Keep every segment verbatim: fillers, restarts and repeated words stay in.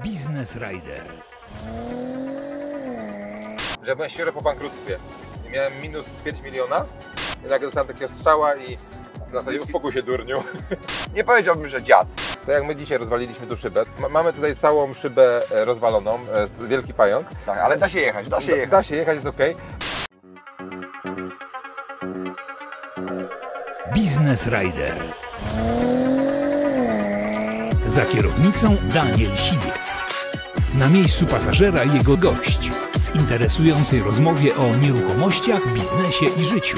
Business Rider. Że ja byłem świeżo po bankructwie i miałem minus ćwierć miliona i nagle dostałem takiego strzała i na zasadzie uspokój się, durniu. Nie powiedziałbym, że dziad. To jak my dzisiaj rozwaliliśmy tu szybę, ma- mamy tutaj całą szybę e, rozwaloną, e, wielki pająk. Tak, ale da się jechać, da się Da, jechać. da się jechać, jest ok. Business Rider. Za kierownicą Daniel Siwiec. Na miejscu pasażera jego gość w interesującej rozmowie o nieruchomościach, biznesie i życiu.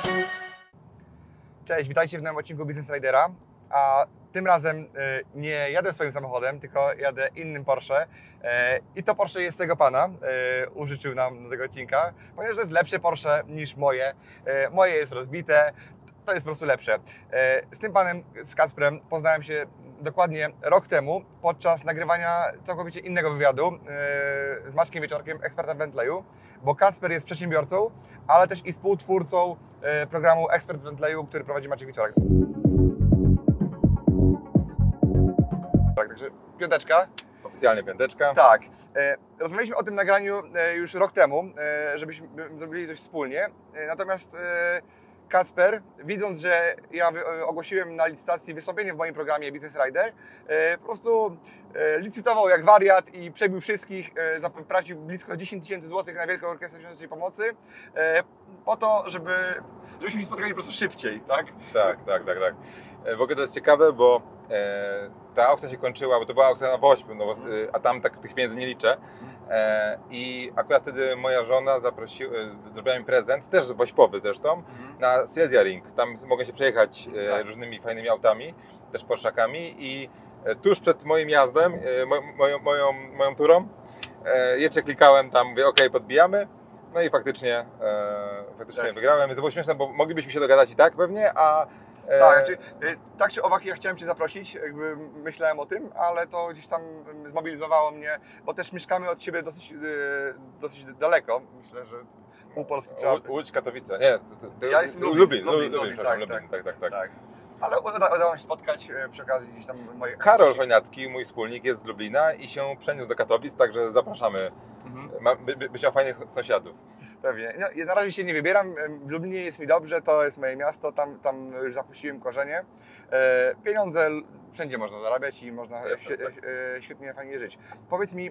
Cześć, witajcie w nowym odcinku Business Ridera. A tym razem y, nie jadę swoim samochodem, tylko jadę innym Porsche. Y, I to Porsche jest tego pana, y, użyczył nam do tego odcinka, ponieważ to jest lepsze Porsche niż moje. Y, moje jest rozbite, to jest po prostu lepsze. Y, z tym panem, z Kacprem, poznałem się dokładnie rok temu podczas nagrywania całkowicie innego wywiadu yy, z Maćkiem Wieczorkiem, eksperta w Bentleyu, bo Kacper jest przedsiębiorcą, ale też i współtwórcą yy, programu Ekspert w Bentleyu, który prowadzi Maciek Wieczorek. Tak, także piąteczka. Oficjalnie piąteczka. Tak. Yy, rozmawialiśmy o tym nagraniu yy, już rok temu, yy, żebyśmy zrobili coś wspólnie, yy, natomiast yy, Kacper, widząc, że ja ogłosiłem na licytacji wystąpienie w moim programie Business Rider, po prostu licytował jak wariat i przebił wszystkich, zapłacił blisko dziesięć tysięcy złotych na Wielką Orkiestrę Świątecznej Pomocy, po to, żeby, żebyśmy się spotkali po prostu szybciej, tak? Tak, tak, tak, tak. W ogóle to jest ciekawe, bo e, ta aukcja się kończyła, bo to była aukcja na Wośp, no, e, a tam tak tych pieniędzy nie liczę. E, I akurat wtedy moja żona zaprosiła, zrobiła mi prezent, też wośpowy zresztą, mhm. na Silesia Ring. Tam mogę się przejechać e, tak. różnymi fajnymi autami, też Porszakami i e, tuż przed moim jazdem, e, mo, moją, moją, moją turą, e, jeszcze klikałem tam, mówię ok, podbijamy. No i faktycznie, e, faktycznie tak. wygrałem. To było śmieszne, bo moglibyśmy się dogadać i tak pewnie, a Tak, znaczy, tak czy owak ja chciałem Cię zaprosić, jakby myślałem o tym, ale to gdzieś tam zmobilizowało mnie, bo też mieszkamy od siebie dosyć, dosyć daleko. Myślę, że pół Polski trzeba... Łódź, Katowice, nie, to, to, ja jestem Lublin, Lublin, Lublin, Lublin, Lublin, tak, Lublin, tak, tak, tak, tak. Ale udało uda się spotkać przy okazji gdzieś tam moje... Karol Chojnacki, mój wspólnik, jest z Lublina i się przeniósł do Katowic, także zapraszamy. Mhm. Ma, by, byś miał fajnych sąsiadów. Pewnie. No, ja na razie się nie wybieram. W Lublinie jest mi dobrze, to jest moje miasto, tam, tam już zapuściłem korzenie. E, pieniądze wszędzie można zarabiać i można Jest, świe, tak. e, świetnie, fajnie żyć. Powiedz mi,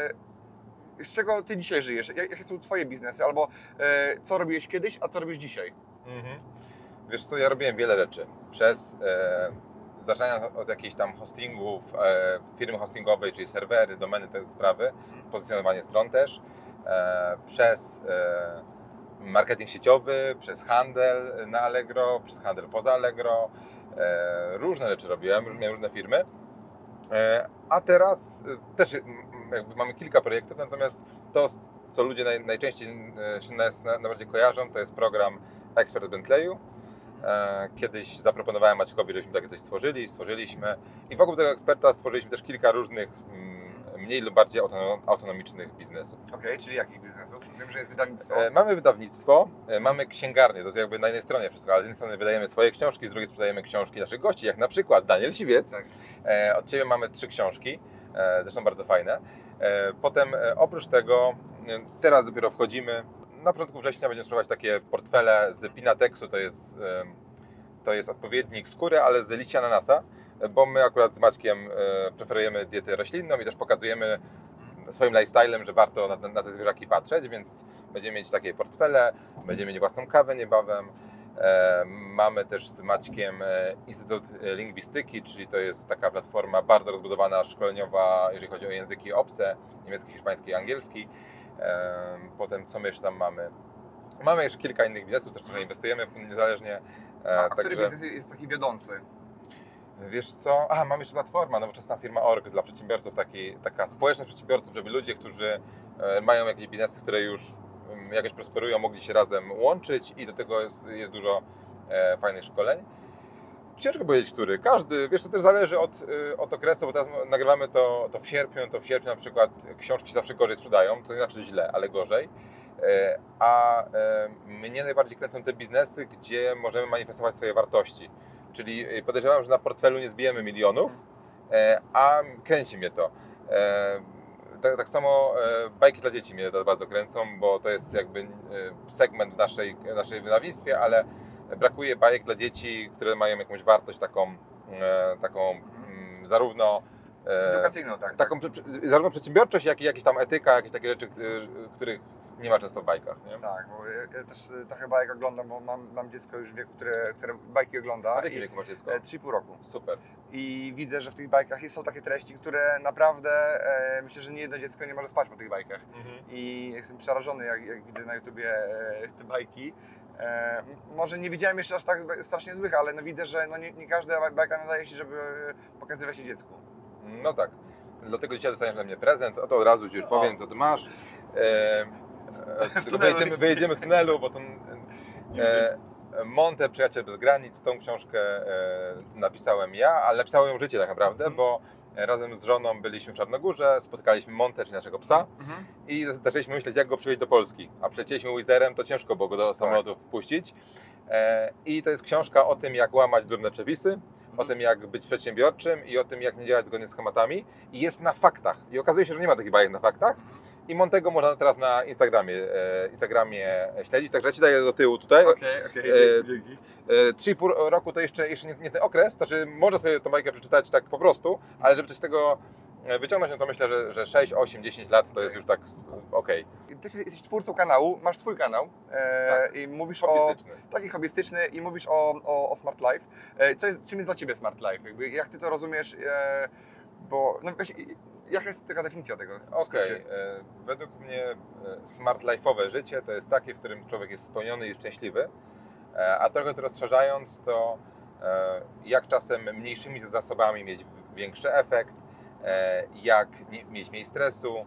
e, z czego Ty dzisiaj żyjesz? Jakie są Twoje biznesy? Albo e, co robiłeś kiedyś, a co robisz dzisiaj? Mhm. Wiesz co, ja robiłem wiele rzeczy. Przez e, zaczynając od jakichś tam hostingów, e, firmy hostingowej, czyli serwery, domeny, te sprawy, pozycjonowanie stron też. E, przez e, marketing sieciowy, przez handel na Allegro, przez handel poza Allegro. E, różne rzeczy robiłem, miałem różne firmy. E, a teraz e, też jakby mamy kilka projektów, natomiast to, co ludzie naj, najczęściej e, się nas najbardziej kojarzą, to jest program Ekspert w Bentleyu. E, kiedyś zaproponowałem Maćkowi, żebyśmy takie coś stworzyli, stworzyliśmy i wokół tego eksperta stworzyliśmy też kilka różnych mniej lub bardziej autonomicznych biznesów. Okej, okay, czyli jakich biznesów? Wiem, że jest wydawnictwo. E, mamy wydawnictwo, e, mamy księgarnię, to jest jakby na jednej stronie wszystko, ale z jednej strony wydajemy swoje książki, z drugiej sprzedajemy książki naszych gości, jak na przykład Daniel Siwiec. Tak. E, od Ciebie mamy trzy książki, e, zresztą bardzo fajne. E, potem e, oprócz tego, e, teraz dopiero wchodzimy, na początku września będziemy sprzedawać takie portfele z Pinatexu, to jest, e, to jest odpowiednik skóry, ale z liścia ananasa. Bo my akurat z Maćkiem e, preferujemy dietę roślinną i też pokazujemy swoim lifestylem, że warto na, na te zwierzaki patrzeć, więc będziemy mieć takie portfele, będziemy mieć własną kawę niebawem. E, mamy też z Maćkiem e, Instytut Lingwistyki, czyli to jest taka platforma bardzo rozbudowana, szkoleniowa, jeżeli chodzi o języki obce, niemiecki, hiszpański i angielski. E, potem co my jeszcze tam mamy? Mamy jeszcze kilka innych biznesów, też trochę inwestujemy niezależnie. E, A, a który biznes jest taki wiodący? Wiesz co? A, mam jeszcze platforma, nowoczesna firma Org dla przedsiębiorców, taki, taka społeczność przedsiębiorców, żeby ludzie, którzy e, mają jakieś biznesy, które już e, jakoś prosperują, mogli się razem łączyć i do tego jest, jest dużo e, fajnych szkoleń. Ciężko powiedzieć, który. Każdy, wiesz, to też zależy od, e, od okresu, bo teraz nagrywamy to, to w sierpniu, to w sierpniu na przykład książki się zawsze gorzej sprzedają, co nie znaczy źle, ale gorzej. E, a e, mnie najbardziej kręcą te biznesy, gdzie możemy manifestować swoje wartości. Czyli podejrzewam, że na portfelu nie zbijemy milionów, a kręci mnie to. Tak, tak samo bajki dla dzieci mnie to bardzo kręcą, bo to jest jakby segment w naszej, w naszej wydawnictwie, ale brakuje bajek dla dzieci, które mają jakąś wartość taką, taką mhm. zarówno edukacyjną, tak. Taką, tak. Zarówno przedsiębiorczość, jak i jakieś tam etyka, jakieś takie rzeczy, których nie ma często w bajkach. Nie? Tak, bo ja, ja też trochę bajek oglądam, bo mam, mam dziecko już w wieku, które, które bajki ogląda. A jakie wieku masz dziecko? trzy i pół roku. Super. I widzę, że w tych bajkach są takie treści, które naprawdę e, myślę, że nie jedno dziecko nie może spać po tych bajkach. Mhm. I jestem przerażony, jak, jak widzę na YouTubie e, te bajki. E, może nie widziałem jeszcze aż tak strasznie złych, ale no widzę, że no nie, nie każda bajka nadaje się, żeby pokazywać się dziecku. No tak. Dlatego dzisiaj dostaniesz na mnie prezent, o to od razu Ci już powiem, to Ty masz. E, Tylko wyjedziemy, wyjedziemy z tunelu, bo to e, Monte, Przyjaciel bez granic, tą książkę e, napisałem ja, ale napisałem ją życie tak naprawdę, mm. bo razem z żoną byliśmy w Czarnogórze, spotkaliśmy Monte, czyli naszego psa mm. i zaczęliśmy myśleć, jak go przywieźć do Polski. A przylecieliśmy Wizerem, to ciężko było go do samolotu wpuścić. E, I to jest książka o tym, jak łamać durne przepisy, mm. o tym, jak być przedsiębiorczym i o tym, jak nie działać zgodnie z schematami. I jest na faktach. I okazuje się, że nie ma takich bajek na faktach. I Montego można teraz na Instagramie, e, Instagramie śledzić, także ja Ci daję do tyłu tutaj. Okej, okej, dzięki. trzy i pół roku to jeszcze, jeszcze nie, nie ten okres, to znaczy można sobie tą bajkę przeczytać tak po prostu, ale żeby coś z tego wyciągnąć, no to myślę, że, że sześć, osiem, dziesięć lat to okay. jest już tak okej. Okay. Ty jesteś twórcą kanału, masz swój kanał e, tak. i mówisz hobbystyczny. o... Taki hobbystyczny i mówisz o, o, o Smart Life. E, co jest, czym jest dla Ciebie Smart Life? Jakby, jak Ty to rozumiesz? E, bo no, jaka jest taka definicja tego? Okej, okay. Według mnie smart life'owe życie to jest takie, w którym człowiek jest spełniony i szczęśliwy, a trochę to rozszerzając, to jak czasem mniejszymi zasobami mieć większy efekt, jak nie, mieć mniej stresu,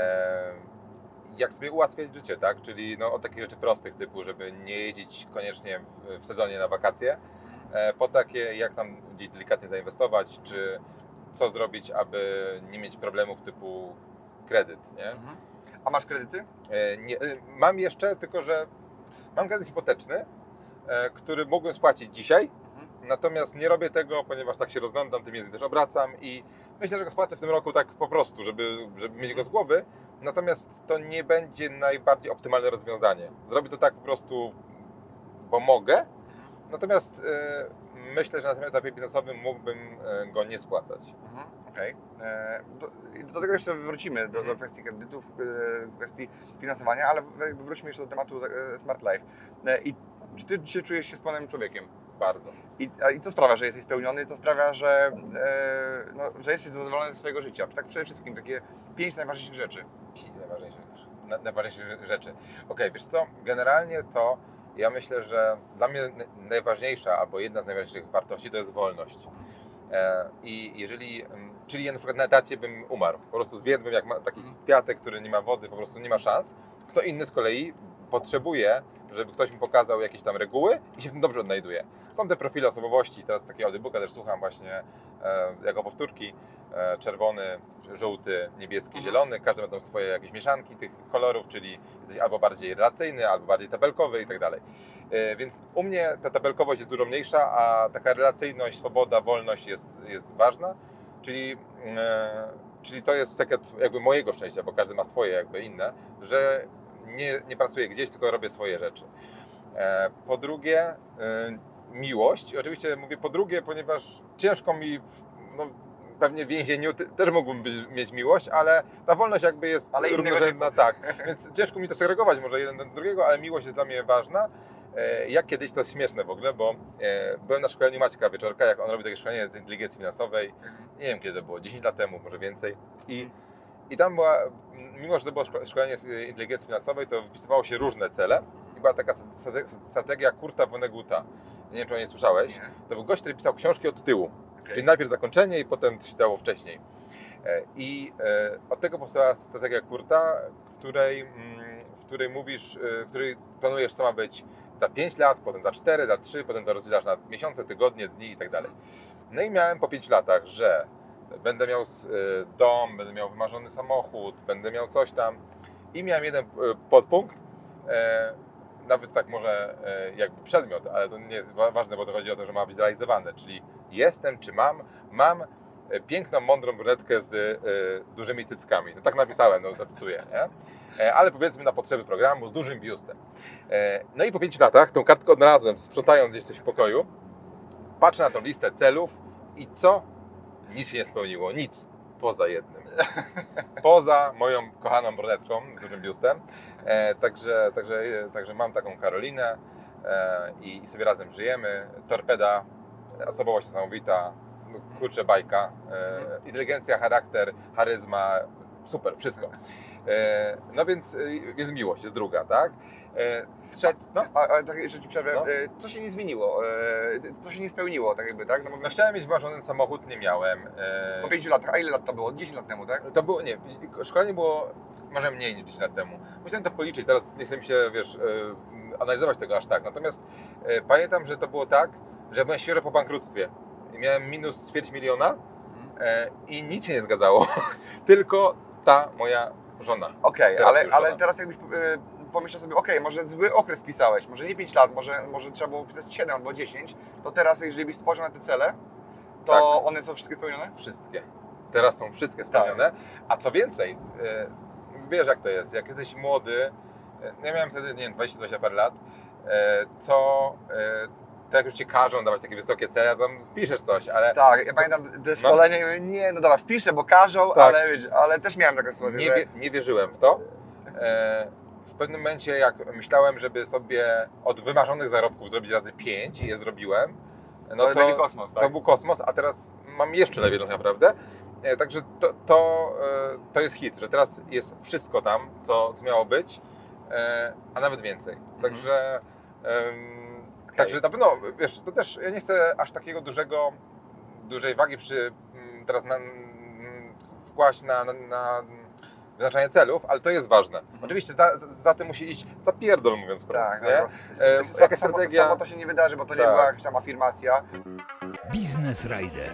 jak sobie ułatwiać życie, tak? Czyli no, od takich rzeczy prostych typu, żeby nie jeździć koniecznie w sezonie na wakacje, po takie jak tam gdzieś delikatnie zainwestować, czy co zrobić, aby nie mieć problemów typu kredyt, nie? Mhm. A masz kredyty? E, nie, mam jeszcze, tylko że mam kredyt hipoteczny, e, który mógłbym spłacić dzisiaj, mhm. natomiast nie robię tego, ponieważ tak się rozglądam, tym językiem też obracam i myślę, że go spłacę w tym roku tak po prostu, żeby, żeby mieć go z głowy, natomiast to nie będzie najbardziej optymalne rozwiązanie. Zrobię to tak po prostu, bo mogę, natomiast e, myślę, że na tym etapie biznesowym mógłbym go nie spłacać. Mhm, okej. Okay. Do, do tego jeszcze wrócimy, do, do kwestii kredytów, kwestii finansowania, ale wróćmy jeszcze do tematu Smart Life. I czy Ty się czujesz się spełnionym człowiekiem? Bardzo. I, I co sprawia, że jesteś spełniony? Co sprawia, że, no, że jesteś zadowolony ze swojego życia? Tak przede wszystkim takie pięć najważniejszych rzeczy. Pięć najważniejszych, na, najważniejszych rzeczy. Okej, okay, wiesz co, generalnie to ja myślę, że dla mnie najważniejsza albo jedna z najważniejszych wartości to jest wolność. I jeżeli, czyli ja na przykład na etacie bym umarł, po prostu zwiedłbym jak taki kwiatek, który nie ma wody, po prostu nie ma szans. Kto inny z kolei potrzebuje, żeby ktoś mu pokazał jakieś tam reguły i się w tym dobrze odnajduje. Są te profile osobowości, teraz takiego audiobooka też słucham właśnie jako powtórki, czerwony, żółty, niebieski, mhm. zielony, każdy ma tam swoje jakieś mieszanki tych kolorów, czyli jesteś albo bardziej relacyjny, albo bardziej tabelkowy i tak dalej. Więc u mnie ta tabelkowość jest dużo mniejsza, a taka relacyjność, swoboda, wolność jest, jest ważna, czyli, e, czyli to jest sekret jakby mojego szczęścia, bo każdy ma swoje jakby inne, że nie, nie pracuję gdzieś, tylko robię swoje rzeczy. E, po drugie, e, miłość. Oczywiście mówię po drugie, ponieważ ciężko mi, no, pewnie w więzieniu też mógłbym być, mieć miłość, ale ta wolność jakby jest ale równorzędna, tak. Więc ciężko mi to segregować może jeden do drugiego, ale miłość jest dla mnie ważna. Jak kiedyś, to jest śmieszne w ogóle, bo byłem na szkoleniu Maćka Wieczorka, jak on robi takie szkolenie z inteligencji finansowej, nie wiem kiedy to było, dziesięć lat temu, może więcej. I, i tam była, mimo że to było szkolenie z inteligencji finansowej, to wypisywało się różne cele i była taka strategia Kurta Vonneguta. Nie wiem, czy o niej słyszałeś. To był gość, który pisał książki od tyłu. Okay. Czyli najpierw zakończenie i potem to się dało wcześniej. I od tego powstała strategia Kurta, w której, w której mówisz, w której planujesz, co ma być za pięć lat, potem za cztery, za trzy, potem to rozdzielasz na miesiące, tygodnie, dni i tak dalej. No i miałem po pięciu latach, że będę miał dom, będę miał wymarzony samochód, będę miał coś tam i miałem jeden podpunkt, nawet tak może jakby przedmiot, ale to nie jest ważne, bo to chodzi o to, że ma być zrealizowane, czyli jestem, czy mam, mam piękną, mądrą brunetkę z e, dużymi cyckami. No tak napisałem, no zacytuję, nie? E, ale powiedzmy na potrzeby programu z dużym biustem. E, no i po pięciu latach tą kartkę odnalazłem, sprzątając gdzieś coś w pokoju. Patrzę na tą listę celów i co? Nic się nie spełniło, nic. Poza jednym. Poza moją kochaną brunetką z dużym biustem. E, także, także, także mam taką Karolinę e, i, i sobie razem żyjemy. Torpeda, osobowość niesamowita, no, kurczę bajka, e, inteligencja, charakter, charyzma, super, wszystko. E, no więc jest miłość, jest druga, tak? E, trzeci, no. A, a tak jeszcze Ci przerwę, No. e, co się nie zmieniło, e, co się nie spełniło, tak jakby, tak? No bo No chciałem mieć wymarzony samochód, nie miałem. E, po pięciu latach, a ile lat to było? dziesięć lat temu, tak? To było, nie, szkolenie było może mniej niż dziesięć lat temu. Musiałem to policzyć, teraz nie chcę mi się, wiesz, e, analizować tego aż tak. Natomiast e, pamiętam, że to było tak, że byłem świeżo po bankructwie. I miałem minus ćwierć miliona e, i nic się nie zgadzało. Tylko ta moja żona. Okej, Teraz ale, już ale żona. teraz jakbyś e, pomyślał sobie, okej, może zły okres pisałeś, może nie pięć lat, może, może trzeba było pisać siedem albo dziesięć, to teraz jeżeli byś spojrzał na te cele, to Tak. one są wszystkie spełnione? Wszystkie. Teraz są wszystkie spełnione. A co więcej, e, wiesz jak to jest, jak jesteś młody, e, ja miałem wtedy, nie wiem, dwadzieścia dwadzieścia parę lat, e, to e, tak jak już Ci każą dawać takie wysokie cele, to tam piszesz coś, ale Tak, ja pamiętam te szkolenia i mówię, nie, no dobra, wpiszę, bo każą, Tak. ale, wiesz, ale też miałem taką sytuację, nie, że... wie, nie wierzyłem w to. E, w pewnym momencie, jak myślałem, żeby sobie od wymarzonych zarobków zrobić razy pięć i je zrobiłem, no To to, będzie kosmos, tak? to był kosmos, a teraz mam jeszcze lepiej tak naprawdę. E, Także to, to, e, to jest hit, że teraz jest wszystko tam, co, co miało być, e, a nawet więcej. Także, em, także na pewno, wiesz, to też ja nie chcę aż takiego dużego, dużej wagi przy, m, teraz na, m, wkłaść na, na, na wyznaczanie celów, ale to jest ważne. Oczywiście za, za, za tym musi iść zapierdol, mówiąc wprost, Tak, nie? tak. E, S- s- jaka samo, strategia? samo to się nie wydarzy, bo to nie Tak. była jakaś tam afirmacja. Biznes Rider.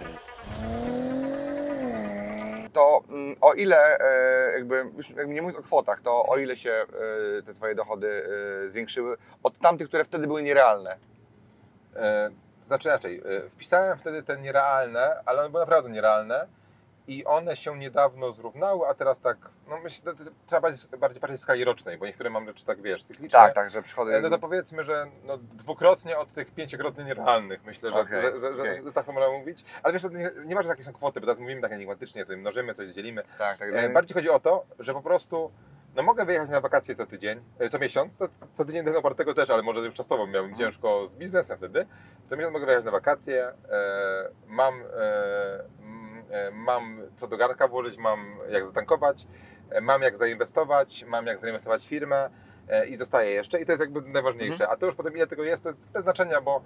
To mm, o ile, e, jakby, już jakby nie mówiąc o kwotach, to o ile się e, te Twoje dochody e, zwiększyły od tamtych, które wtedy były nierealne? E, to znaczy inaczej, e, wpisałem wtedy te nierealne, ale one były naprawdę nierealne i one się niedawno zrównały, a teraz tak, no myślę, to, to trzeba bardziej, bardziej patrzeć w skali rocznej, bo niektóre mam rzeczy tak, wiesz, cykliczne. Tak, tak, że przychody... E, No to powiedzmy, że no, dwukrotnie od tych pięciokrotnie nierealnych, myślę, że, Okej, że, że, że, okej. że tak to można mówić. Ale wiesz, to nie, nie ważne jakie są kwoty, bo teraz mówimy tak enigmatycznie, to mnożymy, coś dzielimy. tak, tak, E, bardziej chodzi o to, że po prostu no mogę wyjechać na wakacje co tydzień, e, co miesiąc, to, co tydzień do opartego też, ale może już czasowo miałbym Mhm. ciężko z biznesem wtedy. Co miesiąc mogę wyjechać na wakacje, e, mam, e, m, e, mam co do garnka włożyć, mam jak zatankować, e, mam jak zainwestować, mam jak zainwestować w firmę e, i zostaje jeszcze i to jest jakby najważniejsze. Mhm. A to już potem ile tego jest, to jest bez znaczenia, bo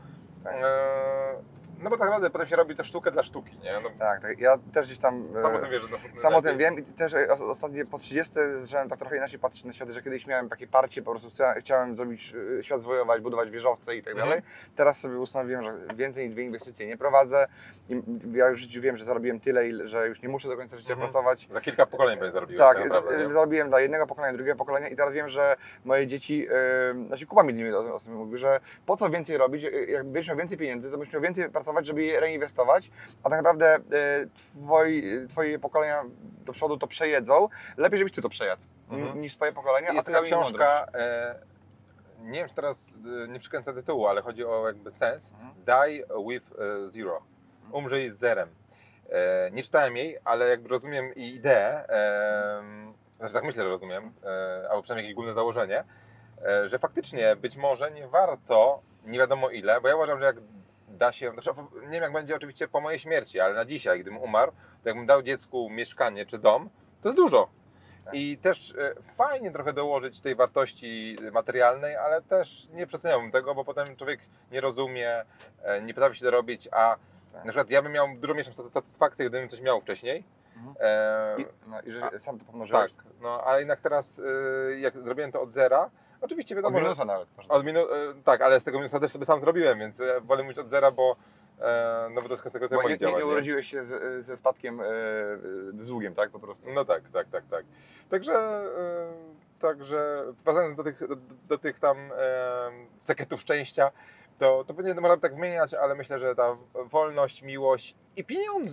e, no bo tak naprawdę potem się robi tę sztukę dla sztuki, nie? No, tak, tak. Ja też gdzieś tam... e, sam o tym wiesz, że no, Sam o tym lepiej. wiem i też e, os- ostatnio po trzydziestce zacząłem tak trochę inaczej patrzeć na świat, że kiedyś miałem takie parcie, po prostu chcia- chciałem zrobić e, świat zwojować, budować wieżowce i tak Mhm. dalej. Teraz sobie ustanowiłem, że więcej niż dwie inwestycje nie prowadzę i ja już w życiu wiem, że zarobiłem tyle, ile- że już nie muszę do końca życia Mhm. pracować. Za kilka pokoleń będziesz zarobił. Tak, tak naprawdę, e, nie? zarobiłem dla jednego pokolenia, drugiego pokolenia i teraz wiem, że moje dzieci, e, znaczy Kuba mi o, o tym mówił, że po co więcej robić, e, jak będziesz miał więcej pieniędzy, to będziesz miał więcej pracować, żeby je reinwestować, a tak naprawdę e, twoi, twoje pokolenia do przodu to przejedzą. Lepiej, żebyś ty to przejadł Mhm. niż twoje pokolenia, Jest a ty taka dał im mądrość. książka, e, nie wiem, czy teraz e, nie przykręcę tytułu, ale chodzi o jakby sens. Mhm. Die with e, zero. Umrzyj z zerem. E, nie czytałem jej, ale jakby rozumiem i ideę, e, znaczy tak myślę, że rozumiem, e, albo przynajmniej jakieś główne założenie, e, że faktycznie być może nie warto, nie wiadomo ile, bo ja uważam, że jak da się, znaczy, nie wiem jak będzie oczywiście po mojej śmierci, ale na dzisiaj, gdybym umarł, to jakbym dał dziecku mieszkanie czy dom, to jest dużo. I też e, fajnie trochę dołożyć tej wartości materialnej, ale też nie przeceniałbym tego, bo potem człowiek nie rozumie, e, nie potrafi się dorobić, a Tak. na przykład ja bym miał dużo satysfakcję, gdybym coś miał wcześniej. Mhm. E, I, no, i że a- sam to tak, pomnożyłeś. no a jednak teraz e, jak zrobiłem to od zera, oczywiście Od wiadomo, że- minusa nawet. można. od minu- e, tak, ale z tego minusa też sobie sam zrobiłem, więc e, wolę mówić od zera, bo e, no bo to jest konsekwencja Bo nie, moich nie, działań. nie nie? urodziłeś się z, ze spadkiem, e, z długiem, tak po prostu. No tak, tak, tak, tak. Także, e, także wracając do tych, do, do tych tam e, sekretów szczęścia, to, to pewnie można by tak wymieniać, ale myślę, że ta wolność, miłość i pieniądze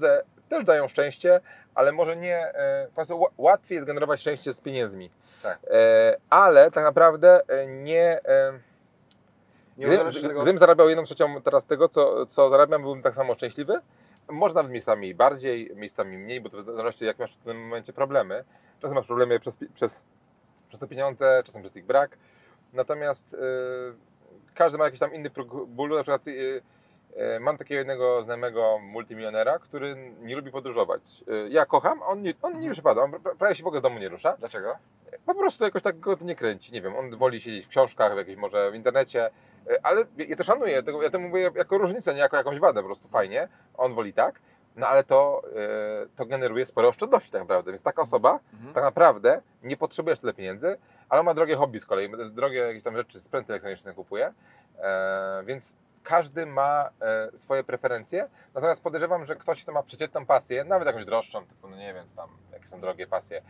też dają szczęście, ale może nie, e, po prostu ł- łatwiej jest generować szczęście z pieniędzmi. Tak. E, ale tak naprawdę e, nie... E, Nie Gdybym, zależy tego... gdybym zarabiał jedną trzecią teraz tego, co, co zarabiam, byłbym tak samo szczęśliwy. Może nawet miejscami bardziej, miejscami mniej, bo to w zależności jak masz w tym momencie problemy. Czasem masz problemy przez, przez, przez te pieniądze, czasem przez ich brak. Natomiast yy, każdy ma jakiś tam inny próg bólu. Na przykład yy, yy, mam takiego jednego znajomego multimilionera, który nie lubi podróżować. Yy, ja kocham, a on nie, on nie wypada, on prawie się w ogóle z domu nie rusza. Dlaczego? Po prostu jakoś tak go to nie kręci, nie wiem, on woli siedzieć w książkach, w jakiejś może w internecie, ale ja to szanuję, tego, ja to mówię jako różnicę, nie jako jakąś wadę, po prostu fajnie, on woli tak, no ale to, to generuje spore oszczędności tak naprawdę, więc taka osoba Mhm. tak naprawdę nie potrzebuje tyle pieniędzy, ale ma drogie hobby z kolei, drogie jakieś tam rzeczy, sprzęty elektroniczne kupuje, więc każdy ma swoje preferencje, natomiast podejrzewam, że ktoś, kto ma przeciętną pasję, nawet jakąś droższą, typu, no nie wiem, tam, jakie są drogie pasje,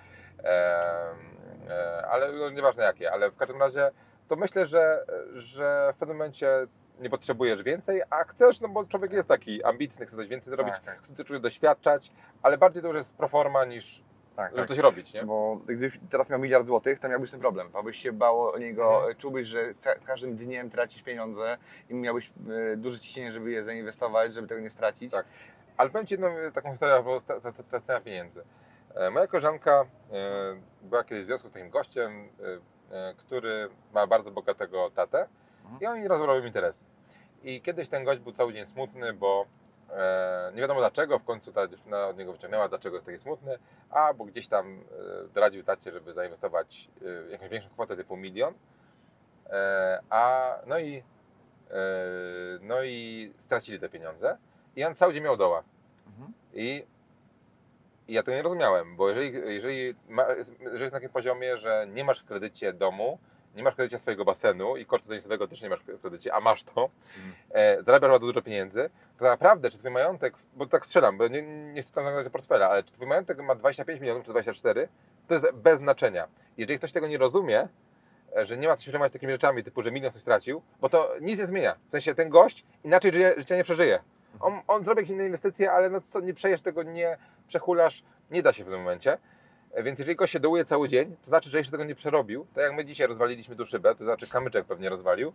ale no, nieważne jakie, ale w każdym razie to myślę, że, że w pewnym momencie nie potrzebujesz więcej, a chcesz, no bo człowiek jest taki ambitny, chce coś więcej zrobić, Tak, tak. chce czegoś doświadczać, ale bardziej to już jest proforma niż Tak, żeby tak. coś robić, nie? Bo gdybyś teraz miał miliard złotych, to miałbyś ten problem, bo byś się bał o niego, Mhm. czułbyś, że za każdym dniem tracisz pieniądze i miałbyś e, duże ciśnienie, żeby je zainwestować, żeby tego nie stracić. Tak. Ale powiem Ci jedną taką historię, bo tracenia pieniędzy. E, Moja koleżanka e, była kiedyś w związku z takim gościem, e, e, który ma bardzo bogatego tatę Mhm. i oni rozmawiają interesy. I kiedyś ten gość był cały dzień smutny, bo e, nie wiadomo dlaczego, w końcu ta dziewczyna od niego wyciągnęła, dlaczego jest taki smutny, a bo gdzieś tam e, doradził tacie, żeby zainwestować e, jakąś większą kwotę typu milion, e, a no i, e, no i stracili te pieniądze i on cały dzień miał doła. Mhm. I, I ja tego nie rozumiałem, bo jeżeli, jeżeli, ma, jeżeli jest na takim poziomie, że nie masz w kredycie domu, nie masz w kredycie swojego basenu i kortu tenisowego też nie masz w kredycie, a masz to, Mhm. e, zarabiasz bardzo dużo pieniędzy, to naprawdę, czy twój majątek, bo tak strzelam, bo nie, nie chcę tam zaglądać portfela, ale czy twój majątek ma dwadzieścia pięć milionów czy dwadzieścia cztery, to jest bez znaczenia. Jeżeli ktoś tego nie rozumie, e, że nie ma co się przejmować takimi rzeczami, typu, że milion ktoś stracił, bo to nic nie zmienia. W sensie ten gość inaczej życie, życia nie przeżyje. On, on zrobi jakieś inne inwestycje, ale no co, nie przejesz tego, nie przechulasz, nie da się w tym momencie. E, Więc jeżeli gość się dołuje cały dzień, to znaczy, że jeszcze tego nie przerobił. Tak jak my dzisiaj rozwaliliśmy tu szybę, to znaczy kamyczek pewnie rozwalił.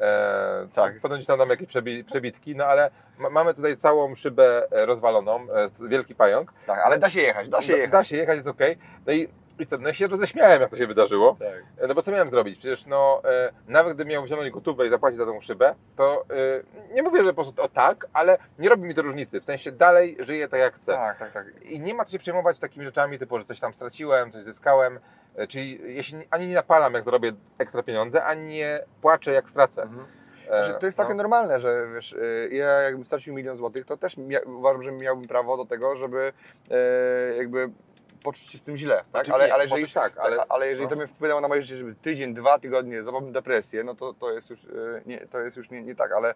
E, Tak. Potem gdzieś tam dam jakieś przebi przebitki, no ale ma, mamy tutaj całą szybę e, rozwaloną, e, wielki pająk. Tak, ale da się jechać, da się Da, jechać. da się jechać, jest okej. No i, i co, no ja się roześmiałem, jak to się wydarzyło. Tak. E, No bo co miałem zrobić? Przecież no, e, nawet gdybym miał wziąć gotówkę i zapłacić za tą szybę, to e, nie mówię, że po prostu o tak, ale nie robi mi to różnicy. W sensie dalej żyję tak jak chcę. Tak, tak, tak. I nie ma co się przejmować takimi rzeczami, typu, że coś tam straciłem, coś zyskałem. E, Czyli ja się nie- ani nie napalam, jak zarobię ekstra pieniądze, ani nie płaczę, jak stracę. Mhm. E, Znaczy, to jest całkiem no. normalne, że wiesz, y, ja jakbym stracił milion złotych, to też mia- uważam, że miałbym prawo do tego, żeby e, jakby poczuć się z tym źle, tak? Oczywiście, Ale, ale, jeżeli, poczuć tak, ale- ale jeżeli no. to by wpłynęło na moje życie, żeby tydzień, dwa tygodnie, złapałbym depresję, no to, to jest już, e, nie, to jest już nie, nie tak, ale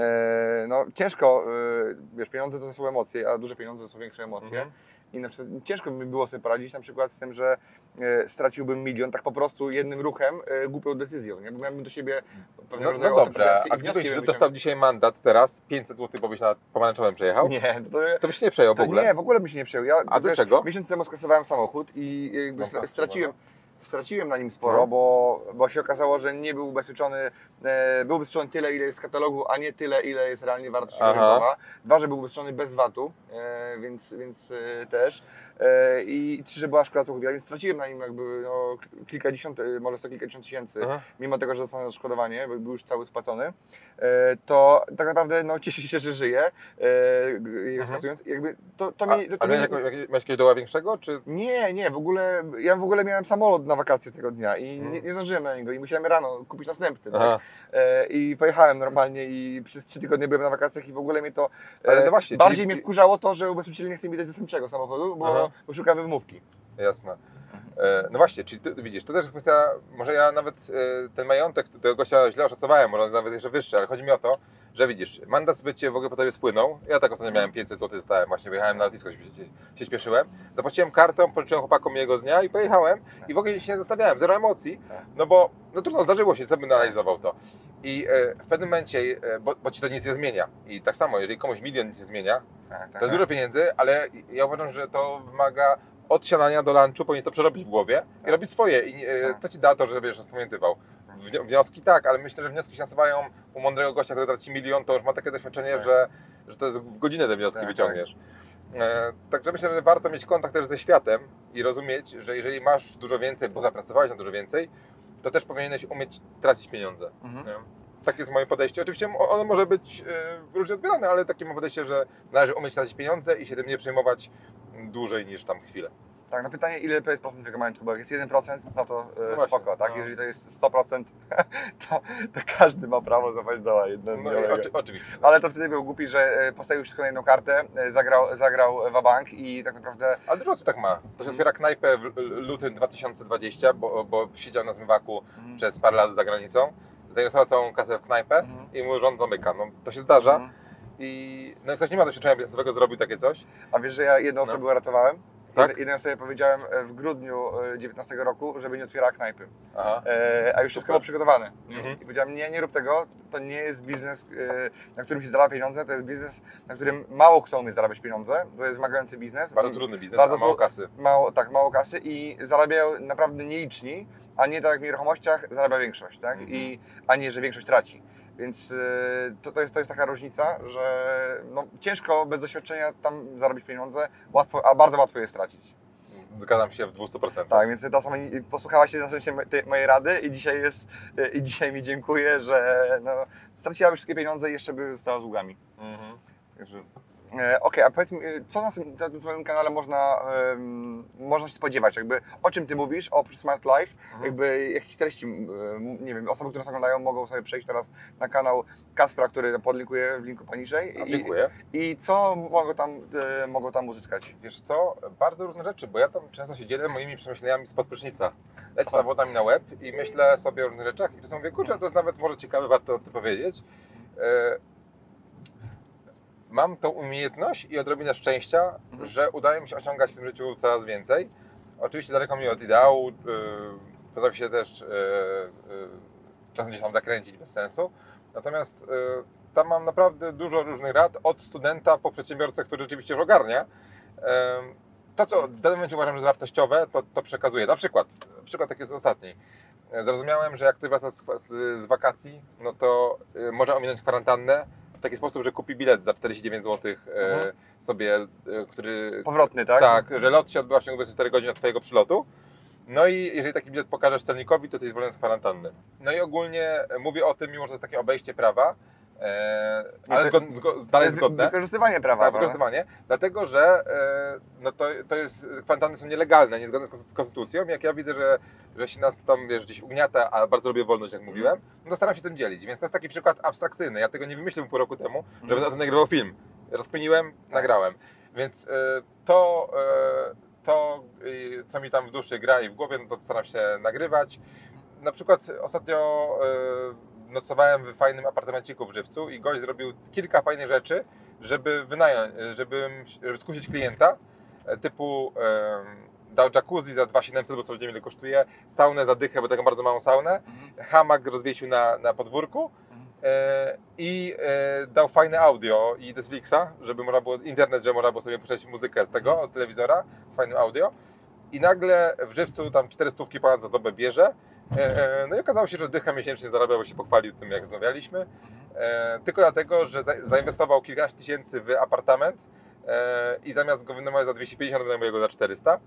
e, no, ciężko, e, wiesz, pieniądze to są emocje, a duże pieniądze to są większe emocje. Mhm. I na przykład ciężko mi było sobie poradzić na przykład z tym, że e, straciłbym milion tak po prostu jednym ruchem, e, głupią decyzją, nie? Bo miałbym do siebie pewnego No, rodzaju no dobrze, autopretensję a i wnioski gdybyś bym dostał dzisiaj mandat teraz, pięćset złotych, bo byś na pomarańczowym przejechał, wyciągnął. Nie, to, to byś się nie przejął w to ogóle. nie, w ogóle bym się nie przejął. Ja, A wiesz, dlaczego? Miesiąc temu skasowałem samochód i jakby No, stra- proszę, straciłem, no. straciłem na nim sporo, No. bo, bo się okazało, że nie był ubezpieczony, e, był ubezpieczony tyle, ile jest w katalogu, a nie tyle, ile jest realnie wartość Aha. rynkowa. Dwa, że był ubezpieczony bez vatu, e, więc, więc e, też. E, I trzy, że była szkoda całkowita, więc straciłem na nim jakby no, kilkadziesiąt, e, może sto kilkadziesiąt tysięcy, Aha. mimo tego, że dostałem odszkodowanie, bo był już cały spłacony, e, to tak naprawdę no, cieszę się, że żyję, e, je skasując. Jakby to, to A, mi, to, to ale mi, miałeś, jako- jak- miałeś jakiegoś doła większego, czy... nie, nie, w ogóle, ja w ogóle miałem samolot na wakacje tego dnia i Hmm. nie, nie zdążyłem na niego i musiałem rano kupić następny, tak? Aha. e, I pojechałem normalnie i przez trzy tygodnie byłem na wakacjach i w ogóle mnie to, e, Ale no właśnie, bardziej czyli- mnie wkurzało to, że ubezpieczyciel nie chce mi dać zastępczego samochodu, bo, Aha. bo szuka wymówki. Jasne. E, No właśnie, czyli ty, widzisz, to też jest kwestia, może ja nawet e, ten majątek tego gościa źle oszacowałem, może nawet jeszcze wyższy, ale chodzi mi o to, że widzisz, mandat by Cię w ogóle po Tobie spłynął. Ja tak ostatnio miałem pięćset złotych, dostałem, właśnie wyjechałem na lotnisko, się, się śpieszyłem. Zapłaciłem kartą, pożyczyłem chłopakom jego dnia i pojechałem. I w ogóle się nie zastanawiałem, zero emocji, no bo no trudno, zdarzyło się, co bym analizował to. I e, w pewnym momencie, e, bo, bo Ci to nic nie zmienia. I tak samo, jeżeli komuś milion nic nie zmienia, Tak, tak, to jest dużo pieniędzy, ale ja uważam, że to wymaga od siadania do lunchu, powinien to przerobić w głowie i robić swoje. I e, to Ci da to, żebyś rozpamiętywał. Wnio- Wnioski tak, ale myślę, że wnioski się nasuwają u mądrego gościa, który traci milion, to już ma takie doświadczenie, Tak. że, że to jest w godzinę te wnioski Tak, wyciągniesz. E, także myślę, że warto mieć kontakt też ze światem i rozumieć, że jeżeli masz dużo więcej, bo zapracowałeś na dużo więcej, to też powinieneś umieć tracić pieniądze. Mhm. Nie? Takie jest moje podejście. Oczywiście ono może być e, różnie odbierane, ale takie mam podejście, że należy umieć tracić pieniądze i się tym nie przejmować dłużej niż tam chwilę. Tak, na pytanie, ile to jest procent twojego majątku, bo jak jest jeden procent, no to e, właśnie, spoko, tak? no. Jeżeli to jest sto procent, to, to każdy ma prawo zapaść doła No, jednodniowego. i oczy, oczywiście. Ale to wtedy był głupi, że e, postawił wszystko na jedną kartę, e, zagrał, zagrał wabank i tak naprawdę... Ale dużo osób tak ma. To się otwiera knajpę w lutym dwa tysiące dwudziestym, bo, bo siedział na zmywaku Mhm. przez parę lat za granicą, zainwestował całą kasę w knajpę Mhm. i mu rząd zamyka. No, to się zdarza. Mhm. I no, ktoś nie ma doświadczenia biznesowego, zrobił takie coś. A wiesz, że ja jedną osobę uratowałem? Tak? Jed- Jednej osobie powiedziałem e, w grudniu dziewiętnastego roku, żeby nie otwierała knajpy. Aha. E, a już wszystko Super. było przygotowane. Mhm. I powiedziałem, nie, nie rób tego, to nie jest biznes, e, na którym się zarabia pieniądze, to jest biznes, na którym mało kto umie zarabiać pieniądze, to jest wymagający biznes. Bardzo I trudny biznes, bardzo a mało tru- kasy. Mało, tak, mało kasy i zarabiają naprawdę nieliczni, a nie tak jak w nieruchomościach zarabia większość, tak? Mhm. I, a nie, że większość traci. Więc e, to, to, jest, to jest taka różnica, że no, ciężko bez doświadczenia tam zarobić pieniądze, łatwo, a bardzo łatwo je stracić. Zgadzam się w dwustu procentach. Tak, więc ta osoba nie- posłuchała się na szczęście me- tej mojej rady i dzisiaj jest, i dzisiaj mi dziękuję, że no, straciłaby wszystkie pieniądze i jeszcze by została z długami. Mhm. Także, e, Okej, a powiedz mi, e, co na tym, na tym Twoim kanale można, em, można się spodziewać? Jakby, o czym Ty mówisz, oprócz Smart Life, Mhm. jakby jakieś treści, em, nie wiem, osoby, które nas oglądają mogą sobie przejść teraz na kanał Kaspra, który podlinkuję w linku poniżej. A, I, dziękuję. I co mogą tam, e, mogą tam uzyskać? Wiesz co, bardzo różne rzeczy, bo ja tam często się dzielę moimi przemyśleniami spod prysznica. Lecę zawodami na łeb i myślę sobie o różnych rzeczach i czasem mówię, kurczę, to jest nawet może ciekawe, warto o tym powiedzieć. E, Mam tą umiejętność i odrobinę szczęścia, Mhm. że udaje mi się osiągać w tym życiu coraz więcej. Oczywiście daleko mi od ideału, e, potrafię się też e, e, czasem gdzieś tam zakręcić bez sensu. Natomiast e, tam mam naprawdę dużo różnych rad, od studenta po przedsiębiorcę, który rzeczywiście już ogarnia. E, To, co w danym momencie uważam, że jest wartościowe, to, to przekazuję. Na przykład, przykład taki jest ostatni. E, Zrozumiałem, że jak ktoś wraca z, z, z wakacji, no to e, może ominąć kwarantannę w taki sposób, że kupi bilet za czterdzieści dziewięć złotych e, Mhm. sobie, e, który... Powrotny, tak? Tak, że lot się odbywa w ciągu dwudziestu czterech godzin od Twojego przylotu. No i jeżeli taki bilet pokażesz celnikowi, to jesteś zwolniony z kwarantanny. No i ogólnie mówię o tym, mimo że to jest takie obejście prawa, e, ale to- zgod, zgo, To dalej jest wy- zgodne. wykorzystywanie prawa. Tak, prawda? wykorzystywanie, dlatego że e, no to, to jest, kwarantanny są nielegalne, niezgodne z konstytuc- konstytucją. Jak ja widzę, że, że się nas tam wiesz, gdzieś ugniata, a bardzo lubię wolność, jak mówiłem, no staram się tym dzielić. Więc to jest taki przykład abstrakcyjny. Ja tego nie wymyśliłem pół roku temu, że będę o tym nagrywał film. Rozkminiłem, nagrałem. Więc e, to, e, to e, co mi tam w duszy gra i w głowie, no to staram się nagrywać. Na przykład ostatnio e, nocowałem w fajnym apartamenciku w Żywcu i gość zrobił kilka fajnych rzeczy, żeby wynająć, żeby, żeby skusić klienta, e, typu e, dał jacuzzi za dwa tysiące siedemset, bo sprawdziłem ile kosztuje, saunę za dychę, bo taką bardzo małą saunę, Mhm. hamak rozwiesił na, na podwórku Mhm. e, i e, dał fajne audio i Netflixa, żeby można było, internet, że można było sobie puszczać muzykę z tego, z telewizora, z fajnym audio. I nagle w Żywcu tam cztery stówki ponad za dobę bierze. E, No i okazało się, że dycha miesięcznie zarabiał, bo się pochwalił tym, jak rozmawialiśmy. E, Tylko dlatego, że za- zainwestował kilkanaście tysięcy w apartament e, i zamiast go wynajmować za dwieście pięćdziesiąt, wynajmuje go za czterysta.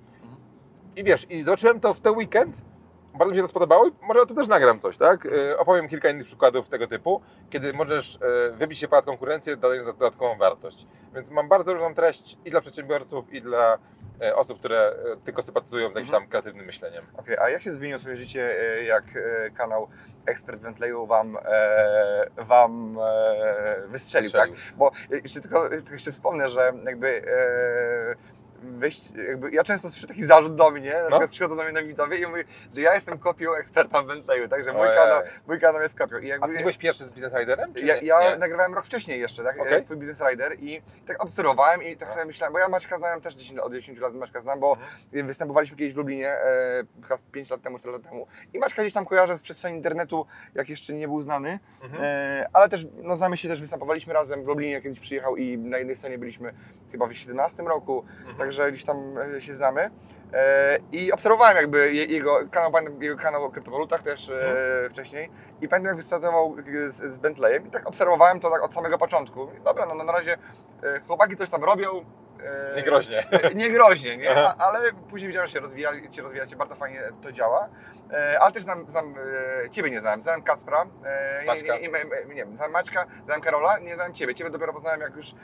I wiesz, i zobaczyłem to w ten weekend, bardzo mi się to spodobało i może o tym też nagram coś, tak? E, Opowiem kilka innych przykładów tego typu, kiedy możesz e, wybić się ponad konkurencję, dodając dodatkową wartość. Więc mam bardzo różną treść i dla przedsiębiorców, i dla e, osób, które e, tylko sympatyzują z jakimś tam kreatywnym myśleniem. Okej, a jak się zmieniło Twoje życie, e, jak e, kanał Ekspert Wentleyu Wam, e, wam e, wystrzelił, Strzelił. tak? Bo jeszcze tylko, tylko jeszcze wspomnę, że jakby e, wejść, jakby, ja często słyszę taki zarzut do mnie, na No. przykład przychodzą do mnie na widzowie i mówię, że ja jestem kopią eksperta w Bentleyu, także mój Ojej. kanał, mój kanał jest kopią. I A jakby, ty nie byłeś pierwszy z Business Riderem? Czy ja, nie? ja Nie. nagrywałem rok wcześniej jeszcze, tak? Okej. Swój Business Rider i tak obserwowałem i tak sobie myślałem, bo ja Maćka znałem też dziesięć, od dziesięciu lat Maćka znam, bo Mhm. występowaliśmy kiedyś w Lublinie, e, chyba z pięć lat temu, cztery lat temu i Maćka gdzieś tam kojarzę z przestrzeni internetu, jak jeszcze nie był znany, Mhm. e, ale też, no znamy się, też występowaliśmy razem w Lublinie, kiedyś przyjechał i na jednej scenie byliśmy chyba w siedemnastym roku, Mhm. także gdzieś tam e, się znamy. E, I obserwowałem jakby je, jego kanał, pamiętam jego kanał o kryptowalutach też e, Mhm. wcześniej i pamiętam jak wystartował z, z Bentleyem i tak obserwowałem to tak od samego początku. I dobra, no, no na razie e, chłopaki coś tam robią. E, Nie groźnie. e, Nie groźnie, nie? Aha. A, ale później widziałem, że się rozwijali, się rozwijacie, bardzo fajnie to działa. E, ale też znam, znam e, Ciebie nie znałem, znałem Kacpra, e, Maćka. nie, nie, nie, nie, nie, znałem Maćka, znałem Karola, nie znałem Ciebie. Ciebie dopiero poznałem, jak już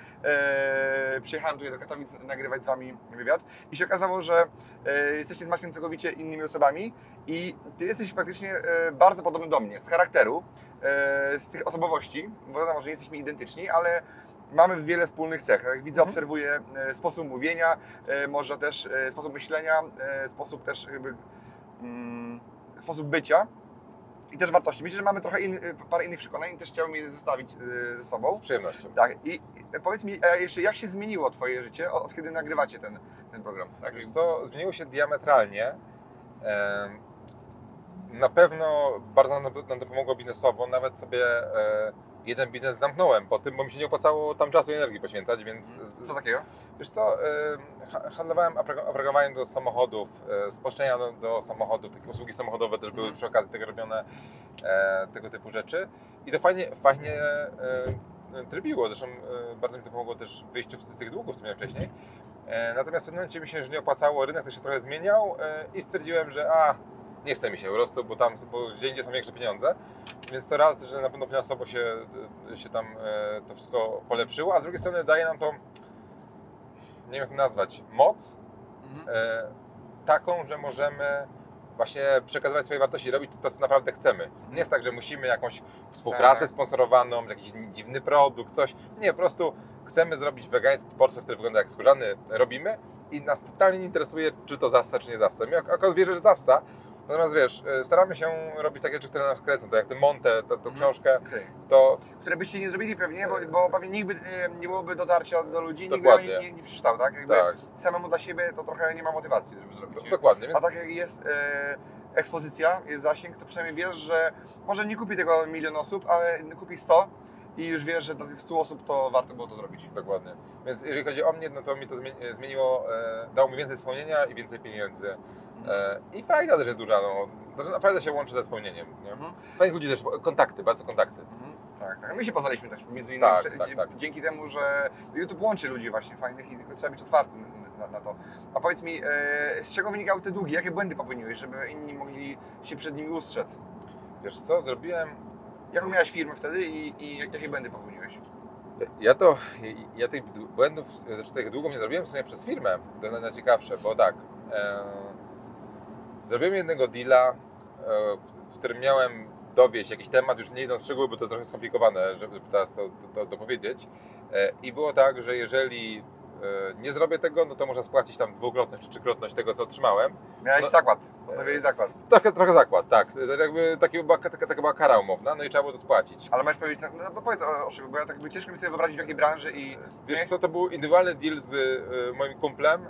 e, przyjechałem tutaj do Katowic nagrywać z Wami wywiad i się okazało, że e, jesteście z Maćkiem całkowicie innymi osobami i Ty jesteś praktycznie e, bardzo podobny do mnie, z charakteru, e, z tych osobowości, bo wiadomo, że nie jesteśmy identyczni, ale mamy wiele wspólnych cech. Jak widzę, Mhm. obserwuję e, sposób mówienia, e, może też e, sposób myślenia, e, sposób też jakby, mm, sposób bycia i też wartości. Myślę, że mamy trochę inny, parę innych przekonań i też chciałbym je zestawić e, ze sobą. Z przyjemnością. Tak, i i powiedz mi e, jeszcze, jak się zmieniło Twoje życie, od, od kiedy nagrywacie ten, ten program? Tak, Wiesz co, zmieniło się diametralnie. Em, Na pewno bardzo nam to, nam to pomogło biznesowo, nawet sobie e, jeden biznes zamknąłem po tym, bo mi się nie opłacało tam czasu i energii poświęcać, więc... z- Co takiego? Wiesz co, e, ha- handlowałem opra- oprogramowaniem do samochodów, e, spłaszczenia do, do samochodów, takie usługi samochodowe też były Mhm. przy okazji tego robione, e, tego typu rzeczy i to fajnie, fajnie e, trybiło, zresztą e, bardzo mi to pomogło też w wyjściu z tych długów, co miałem wcześniej. E, natomiast w pewnym momencie mi się już nie opłacało, rynek też się trochę zmieniał e, i stwierdziłem, że a, nie chce mi się po prostu, bo tam bo gdzie indziej są większe pieniądze. Więc to raz, że na pewno finansowo się, się tam e, to wszystko polepszyło, a z drugiej strony daje nam to, nie wiem jak to nazwać, moc Mhm. e, taką, że możemy właśnie przekazywać swoje wartości, robić to, co naprawdę chcemy. Nie jest tak, że musimy jakąś współpracę Tak. sponsorowaną, jakiś dziwny produkt, coś. Nie, po prostu chcemy zrobić wegański portfel, który wygląda jak skórzany, robimy i nas totalnie nie interesuje, czy to zasta, czy nie zasta. Mi ak- akurat wierzę, że zasta. Natomiast wiesz, e, staramy się robić takie rzeczy, które nas kręcą, to jak tę Montę, tą, tą Mhm. książkę, Okej. to Które byście nie zrobili pewnie, bo, bo pewnie nikt by, e, nie byłoby dotarcia do ludzi, nikt by Dokładnie. nie, nie, nie przeczytał, tak? Jakby tak, samemu dla siebie to trochę nie ma motywacji, żeby zrobić. do, dokładnie. A Więc tak jak jest e, ekspozycja, jest zasięg, to przynajmniej wiesz, że może nie kupi tego milion osób, ale kupi sto i już wiesz, że dla tych stu osób to warto było to zrobić. Dokładnie. Więc jeżeli chodzi o mnie, no to mi to zmieni- zmieniło, e, dało mi więcej spełnienia i więcej pieniędzy. E, I frajda też jest duża, no. To frajda się łączy ze spełnieniem. Nie? Mhm. Fajnych ludzi też, kontakty, bardzo kontakty. Mhm. Tak, tak. My się poznaliśmy też między innymi Tak, dzie- tak, tak. dzięki temu, że YouTube łączy ludzi właśnie fajnych i tylko trzeba być otwartym na, na to. A powiedz mi, e, z czego wynikały te długi? Jakie błędy popełniłeś, żeby inni mogli się przed nimi ustrzec? Wiesz co, zrobiłem... Jaką miałeś firmę wtedy i, i jakie błędy popełniłeś? Ja to, ja tych błędów, znaczy tych długów nie zrobiłem w sumie przez firmę. To jest najciekawsze, bo tak, e, zrobiłem jednego deala, e, w, w którym miałem dowieść jakiś temat, już nie idąc w szczegóły, bo to jest trochę skomplikowane, żeby teraz to, to, to dopowiedzieć. E, I było tak, że jeżeli e, nie zrobię tego, no to muszę spłacić tam dwukrotność czy trzykrotność tego, co otrzymałem. Miałeś No- zakład, postawiłeś zakład. Trochę, trochę zakład, tak. To jakby taki była, taka, taka była kara umowna, no i trzeba było to spłacić. Ale możesz powiedzieć, no, no powiedz o, o czym, bo ja tak by ciężko mi sobie wyobrazić w jakiej branży i... Wiesz nie? co, to był indywidualny deal z e, moim kumplem,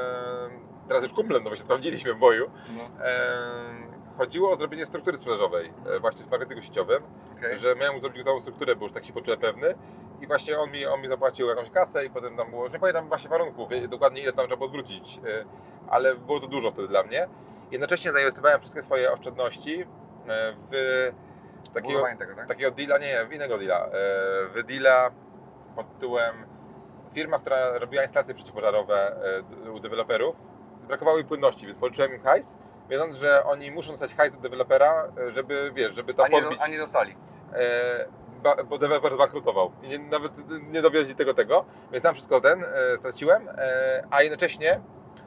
e, teraz już kumplem, no bo się sprawdziliśmy w boju. No, E, chodziło o zrobienie struktury sprzedażowej, e, właśnie w marketingu sieciowym, okej. że miałem mu zrobić gotową strukturę, bo już tak się poczułem pewny i właśnie on mi, on mi zapłacił jakąś kasę i potem tam było, już nie pamiętam właśnie warunków, e, dokładnie ile tam trzeba było zwrócić, e, ale było to dużo wtedy dla mnie. Jednocześnie zainwestowałem wszystkie swoje oszczędności e, w takiego, Budowanie tego, tak? takiego deala, nie, w innego deala, e, w deala pod tytułem firma, która robiła instalacje przeciwpożarowe e, u deweloperów. Brakowało im płynności, więc pożyczyłem im hajs, wiedząc, że oni muszą dostać hajs od dewelopera, e, żeby, wiesz, żeby to A nie, podbić. do, a nie dostali. E, ba, bo deweloper zbankrutował i nie, nawet nie dowieźli tego tego, więc tam wszystko ten e, straciłem, e, a jednocześnie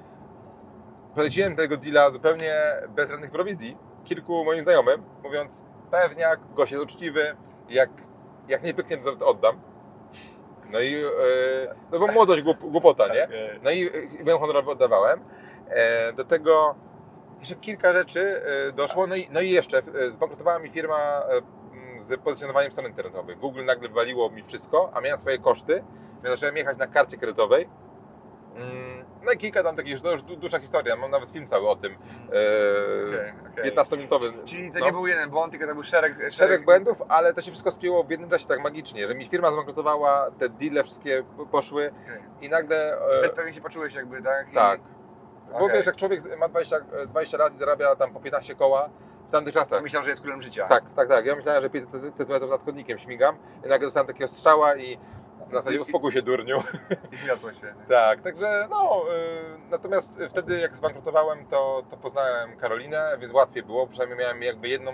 poleciłem tego deala zupełnie bez żadnych prowizji kilku moim znajomym, mówiąc pewniak, gość jest uczciwy, jak, jak nie pyknie, to oddam. No i e, no bo młodość, głup, głupota, nie? No i e, byłem honorowy, oddawałem. E, do tego jeszcze kilka rzeczy e, doszło, no i, no i jeszcze e, zbankrutowała mi firma e, z pozycjonowaniem stron internetowych. Google nagle wywaliło mi wszystko, a miałem swoje koszty, więc zacząłem jechać na karcie kredytowej. No i kilka tam takich, to już dłuższa historia, mam nawet film cały o tym, okay, okay. piętnastominutowy. Czyli to no. nie był jeden błąd, tylko to był szereg... Szereg, szereg błędów, ale to się wszystko spięło w jednym czasie tak magicznie, że mi firma zbankrutowała, te deale wszystkie poszły okay. i nagle... Zbyt pewnie się poczułeś jakby, tak? I... Tak. Bo okay. wiesz, jak człowiek ma dwadzieścia, dwadzieścia lat i zarabia tam po piętnaście koła w tamtych czasach. Myślałem, że jest królem życia. Tak, tak, tak. Ja myślałem, że pięćset centymetrów nad chodnikiem śmigam i nagle dostałem takiego strzała i na zasadzie uspokój się, durniu. I zmiotło się. Tak, także no, y, natomiast wtedy jak zbankrutowałem, to, to poznałem Karolinę, więc łatwiej było, przynajmniej miałem jakby jedną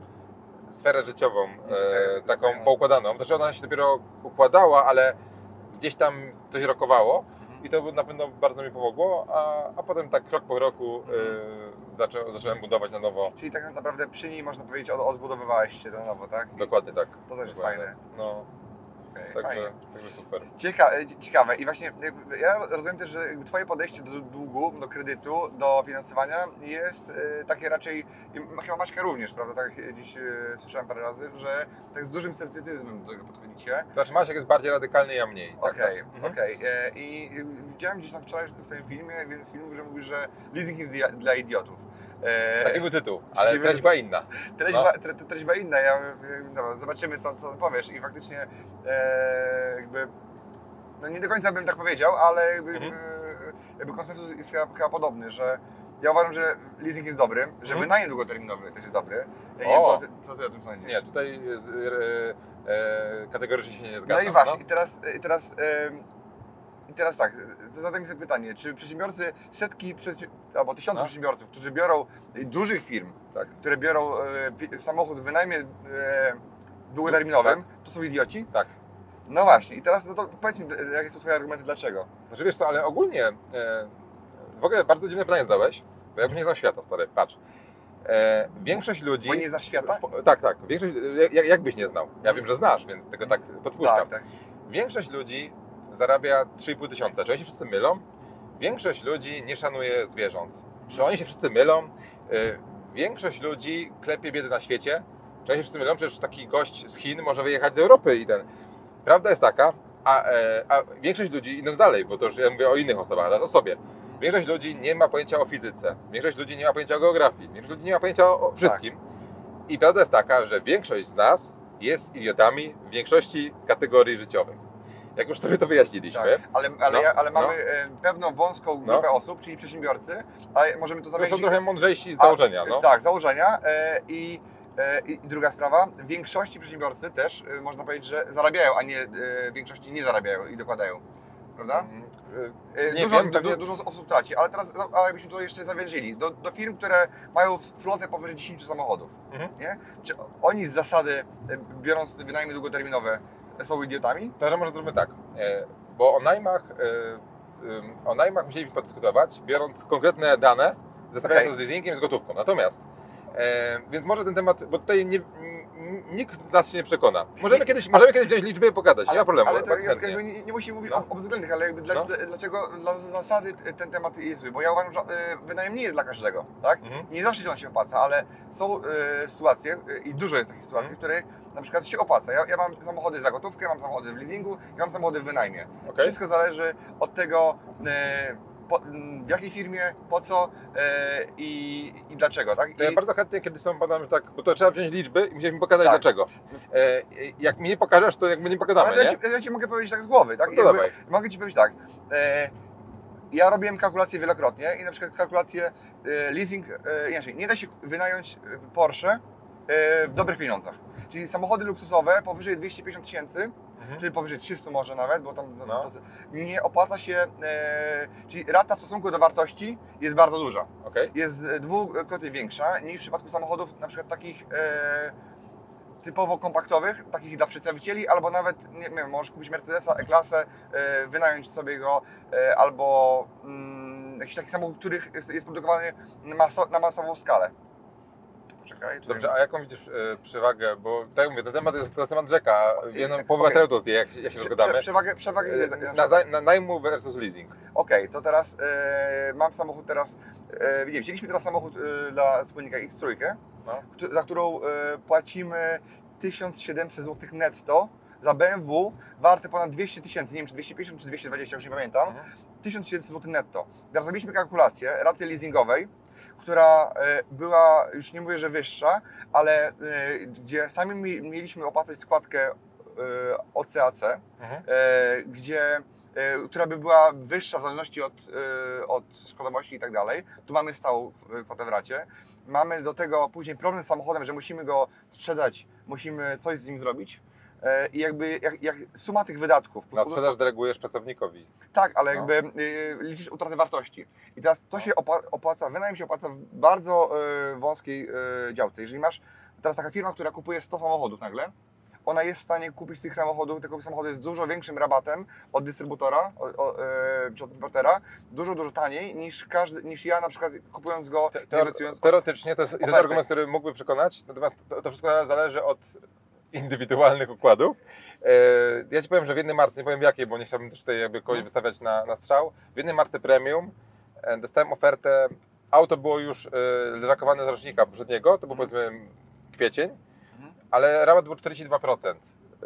sferę życiową e, taką poukładaną. Znaczy ona się dopiero układała, ale gdzieś tam coś rokowało i to na pewno bardzo mi pomogło, a, a potem tak krok po kroku y, zaczą, zacząłem budować na nowo. Czyli tak naprawdę przy niej można powiedzieć od, odbudowywałeś się na nowo, tak? Dokładnie tak. To też jest Dokładnie. fajne. No. Okay, Także, także super. Cieka ciekawe i właśnie ja rozumiem też, że Twoje podejście do długu, do kredytu, do finansowania jest y, takie raczej, chyba Maćka również, prawda, tak dziś y, słyszałem parę razy, że tak z dużym sceptycyzmem do tego podchodzicie. To znaczy Maciek jest bardziej radykalny, ja mniej. Okej, tak, okay, tak. okej. Okay. I widziałem gdzieś tam wczoraj w tym filmie, jeden z filmów, że mówisz, że leasing jest dla idiotów. Taki był tytuł, ale treść była inna. Treść, no. ba, tre, treść była inna, ja, no, zobaczymy co, co powiesz i faktycznie e, jakby, no nie do końca bym tak powiedział, ale jakby, mhm. jakby konsensus jest chyba, chyba podobny, że ja uważam, że leasing jest dobry, że mhm. wynajem długoterminowy też jest dobry. Ja nie wiem, co ty, co ty o tym sądzisz? Nie, tutaj e, e, kategorycznie się nie zgadzam. No i właśnie, no? i teraz, i teraz e, I teraz tak, zadam sobie pytanie, czy przedsiębiorcy, setki albo tysiące no. przedsiębiorców, którzy biorą dużych firm, tak. które biorą e, samochód w wynajmie e, długoterminowym, tak. to są idioci? Tak. No właśnie, i teraz no to powiedz mi, jakie są Twoje argumenty, dlaczego? Znaczy wiesz co, ale ogólnie, e, w ogóle bardzo dziwne pytanie zadałeś, bo ja nie znam świata, stary, patrz. E, większość ludzi... Bo nie znasz świata? W, tak, tak, większość, jak, jak byś nie znał? Ja wiem, że znasz, więc tego tak podpuszczam. Tak, tak. Większość ludzi zarabia trzy i pół tysiąca. Czy oni się wszyscy mylą? Większość ludzi nie szanuje zwierząt. Czy oni się wszyscy mylą? Yy, większość ludzi klepie biedy na świecie. Czy oni się wszyscy mylą? Przecież taki gość z Chin może wyjechać do Europy i ten... Prawda jest taka, a, e, a większość ludzi, idąc dalej, bo to już ja mówię o innych osobach, ale o sobie. Większość ludzi nie ma pojęcia o fizyce. Większość ludzi nie ma pojęcia o geografii. Większość ludzi nie ma pojęcia o, o wszystkim. Tak. I prawda jest taka, że większość z nas jest idiotami w większości kategorii życiowych. Jak już sobie to wyjaśniliśmy. Tak, ale ale, no, ja, ale mamy no. pewną wąską grupę no. osób, czyli przedsiębiorcy, ale możemy to zamienić... To są trochę mądrzejsi z założenia. No. Tak, założenia e, i, e, i druga sprawa, w większości przedsiębiorcy też e, można powiedzieć, że zarabiają, a nie e, w większości nie zarabiają i dokładają. Prawda? Mm, e, nie dużo, wiem, du, pewnie... dużo osób traci, ale teraz ale jakbyśmy to jeszcze zawężyli do, do firm, które mają flotę powyżej dziesięciu samochodów. Mhm. Nie? Czy oni z zasady, biorąc wynajmy długoterminowe, są idiotami? To że może zróbmy tak, bo o najmach, o najmach musieliśmy podyskutować, biorąc konkretne dane, zestawiając okay. to z leasingiem, z gotówką. Natomiast, więc może ten temat, bo tutaj nie, nikt z nas się nie przekona. Możemy kiedyś, możemy kiedyś wziąć liczby i pokazać, ale, nie ma problemu. Ale to jakby nie, nie musimy mówić no. o, o względach, ale jakby dla, no. dlaczego dla zasady ten temat jest zły? Bo ja uważam, że wynajem nie jest dla każdego, tak? Mhm. Nie zawsze się on się opłaca, ale są y, sytuacje y, i dużo jest takich sytuacji, mhm. w których na przykład się opłaca. Ja, ja mam samochody za gotówkę, mam samochody w leasingu, ja mam samochody w wynajmie. Okay. Wszystko zależy od tego, y, Po, w jakiej firmie, po co e, i, i dlaczego, tak? To I... ja bardzo chętnie, kiedy są badamy, tak, bo to trzeba wziąć liczby i musisz mi pokazać tak. dlaczego. E, jak mi nie pokażesz, to jakby nie pogadamy, Ale nie? Ja ci, ja ci mogę powiedzieć tak z głowy, tak? No jakby, mogę Ci powiedzieć tak, e, ja robiłem kalkulacje wielokrotnie i na przykład kalkulację e, leasing, e, inaczej, nie da się wynająć Porsche e, w dobrych pieniądzach. Czyli samochody luksusowe powyżej dwieście pięćdziesiąt tysięcy, mhm. czyli powyżej trzystu może nawet, bo tam no. to, nie opłaca się, e, czyli rata w stosunku do wartości jest bardzo duża. Okay. Jest dwukrotnie większa niż w przypadku samochodów na przykład takich e, typowo kompaktowych, takich dla przedstawicieli, albo nawet, nie wiem, możesz kupić Mercedesa E-klasę, e, wynająć sobie go, e, albo mm, jakiś taki samochód, który jest produkowany na, maso, na masową skalę. Czekaj, tutaj... Dobrze, a jaką widzisz y, przewagę, bo tak jak mówię, ten temat jest, to jest temat rzeka, jedną połowę materiału to zje, jak, jak się rozgadamy. Prze, przewagę, przewagę widzę. Tak, na, na, na najmu versus leasing. Okej, okay, to teraz e, mam samochód teraz, e, nie, wzięliśmy teraz samochód e, dla wspólnika X trzy, no. za którą e, płacimy tysiąc siedemset złotych netto, za B M W warte ponad dwieście tysięcy, nie wiem czy dwieście pięćdziesiąt czy dwieście dwadzieścia, już nie pamiętam, mhm. tysiąc siedemset złotych netto. Teraz zrobiliśmy kalkulację raty leasingowej, która e, była, już nie mówię, że wyższa, ale e, gdzie sami mi, mieliśmy opłacać składkę e, O C A C, mhm. e, gdzie e, która by była wyższa w zależności od, e, od składowości i tak dalej. Tu mamy stałą kwotę w racie. Mamy do tego później problem z samochodem, że musimy go sprzedać, musimy coś z nim zrobić. I jakby jak, jak suma tych wydatków... Na sprzedaż delegujesz pracownikowi. Tak, ale jakby no. y, liczysz utratę wartości. I teraz to się opłaca, wynajem się opłaca w bardzo y, wąskiej y, działce. Jeżeli masz teraz taka firma, która kupuje sto samochodów nagle, ona jest w stanie kupić tych samochodów, tylko samochody z dużo większym rabatem od dystrybutora, od, od, y, czy od importera, dużo, dużo taniej niż, każdy, niż ja na przykład kupując go, Te, negocjując... Teoretycznie to jest, to jest argument, który mógłby przekonać, natomiast to, to wszystko zależy od indywidualnych układów. Ja Ci powiem, że w jednej marce, nie powiem w jakiej, bo nie chciałbym też tutaj jakby kogoś hmm. wystawiać na, na strzał, w jednej marce premium dostałem ofertę, auto było już leżakowane z rocznika poprzedniego, to był powiedzmy kwiecień, hmm. ale rabat był czterdzieści dwa procent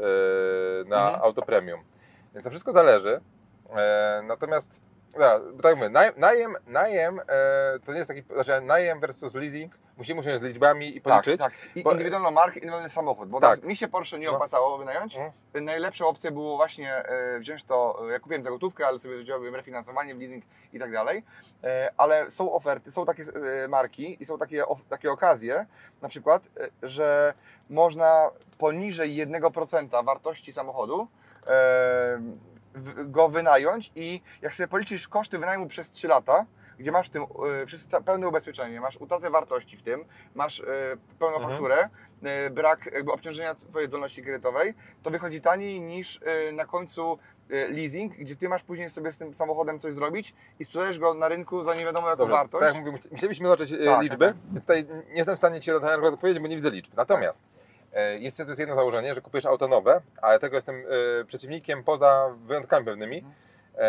na hmm. auto premium, więc to wszystko zależy, natomiast no, tak mówię, najem, najem, najem to nie jest taki, znaczy najem versus leasing, musimy usiąść z liczbami i policzyć. Tak, tak. I bo... indywidualną markę, indywidualny samochód, bo tak. mi się Porsche nie opłacało wynająć. No. Najlepszą opcją było właśnie e, wziąć to, ja kupiłem za gotówkę, ale sobie wziąłem refinansowanie, leasing i tak dalej, e, ale są oferty, są takie e, marki i są takie, o, takie okazje, na przykład, e, że można poniżej jednego procenta wartości samochodu e, go wynająć i jak sobie policzysz koszty wynajmu przez trzy lata, gdzie masz w tym y, pełne ubezpieczenie, masz utratę wartości w tym, masz y, pełną mhm. fakturę, y, brak jakby obciążenia Twojej zdolności kredytowej, to wychodzi taniej niż y, na końcu y, leasing, gdzie Ty masz później sobie z tym samochodem coś zrobić i sprzedajesz go na rynku za nie wiadomo jaką Dobrze, wartość. Tak jak mówię, chcielibyśmy zobaczyć tak, liczby. Tak, tak. Tutaj nie jestem w stanie Ci na ten argument odpowiedzieć, bo nie widzę liczb. Natomiast tak. jest to jest jedno założenie, że kupujesz auto nowe, ale tego jestem y, przeciwnikiem poza wyjątkami pewnymi. Mhm.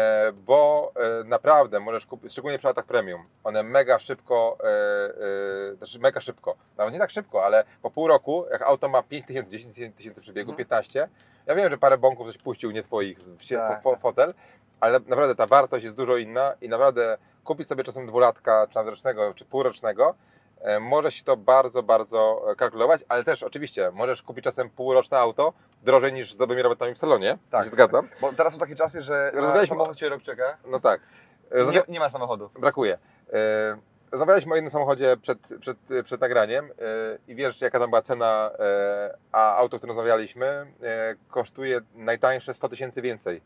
Bo naprawdę możesz kupić, szczególnie przy autach premium, one mega szybko, yy, znaczy mega szybko, nawet nie tak szybko, ale po pół roku, jak auto ma pięć tysięcy, dziesięć tysięcy przebiegu, piętnaście, ja wiem, że parę bąków coś puścił nie Twoich w tak, fo, fotel, ale naprawdę ta wartość jest dużo inna i naprawdę kupić sobie czasem dwulatka, czy nawet rocznego, czy półrocznego, może się to bardzo, bardzo kalkulować, ale też oczywiście możesz kupić czasem półroczne auto drożej niż z dobrymi robotami w salonie, tak, się zgadzam. Bo teraz są takie czasy, że samochód Cię rok czeka. No tak. Nie, nie ma samochodu. Brakuje. Rozmawialiśmy o jednym samochodzie przed, przed, przed nagraniem i wiesz jaka tam była cena, a auto, o którym rozmawialiśmy, kosztuje najtańsze sto tysięcy więcej.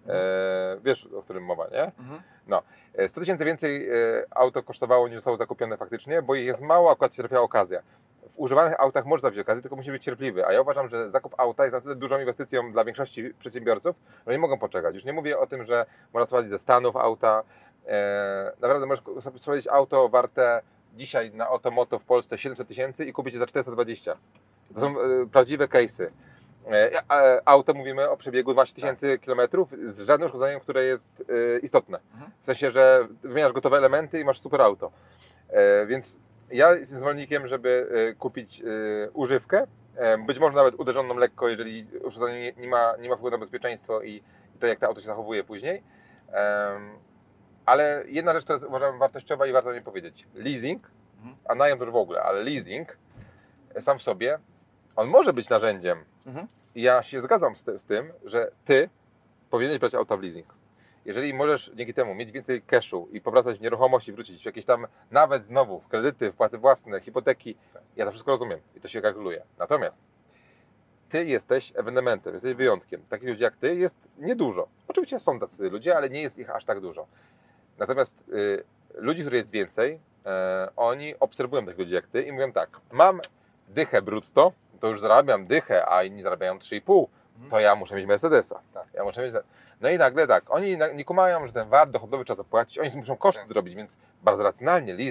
E, wiesz, o którym mowa, nie? Mhm. No, sto tysięcy więcej e, auto kosztowało niż zostało zakupione faktycznie, bo jest mało, akurat się trafiała okazja. W używanych autach można zacząć okazję, tylko musi być cierpliwy, a ja uważam, że zakup auta jest na tyle dużą inwestycją dla większości przedsiębiorców, że nie mogą poczekać. Już nie mówię o tym, że można sprowadzić ze Stanów auta, e, naprawdę możesz sobie sprowadzić auto warte dzisiaj na Otomoto w Polsce siedemset tysięcy i kupić je za czterysta dwadzieścia. To są e, prawdziwe case'y. Auto mówimy o przebiegu dwanaście tysięcy kilometrów z żadnym uszkodzeniem, które jest y, istotne. Mhm. W sensie, że wymieniasz gotowe elementy i masz super auto. E, więc ja jestem zwolennikiem, żeby y, kupić y, używkę, e, być może nawet uderzoną lekko, jeżeli uszkodzenie nie, nie, ma, nie ma wpływu na bezpieczeństwo i, i to, jak to auto się zachowuje później. E, ale jedna rzecz, która jest, uważam, wartościowa i warto mi powiedzieć. Leasing, mhm. a najem to już w ogóle, ale leasing sam w sobie, on może być narzędziem. Mhm. I ja się zgadzam z, z tym, że Ty powinieneś brać auta w leasing. Jeżeli możesz dzięki temu mieć więcej cashu i powracać w nieruchomości, wrócić w jakieś tam, nawet znowu w kredyty, wpłaty własne, hipoteki, ja to wszystko rozumiem i to się kalkuluje. Natomiast Ty jesteś ewenementem, jesteś wyjątkiem. Takich ludzi jak Ty jest niedużo. Oczywiście są tacy ludzie, ale nie jest ich aż tak dużo. Natomiast y, ludzi, których jest więcej, y, oni obserwują takich ludzi jak Ty i mówią tak, mam dychę brutto, to już zarabiam dychę, a inni zarabiają trzy i pół, to ja muszę mieć Mercedesa. Tak. Ja muszę mieć... No i nagle tak, oni nie kumają, że ten V A T dochodowy trzeba zapłacić, oni muszą koszty tak. zrobić, więc bardzo racjonalnie leasing.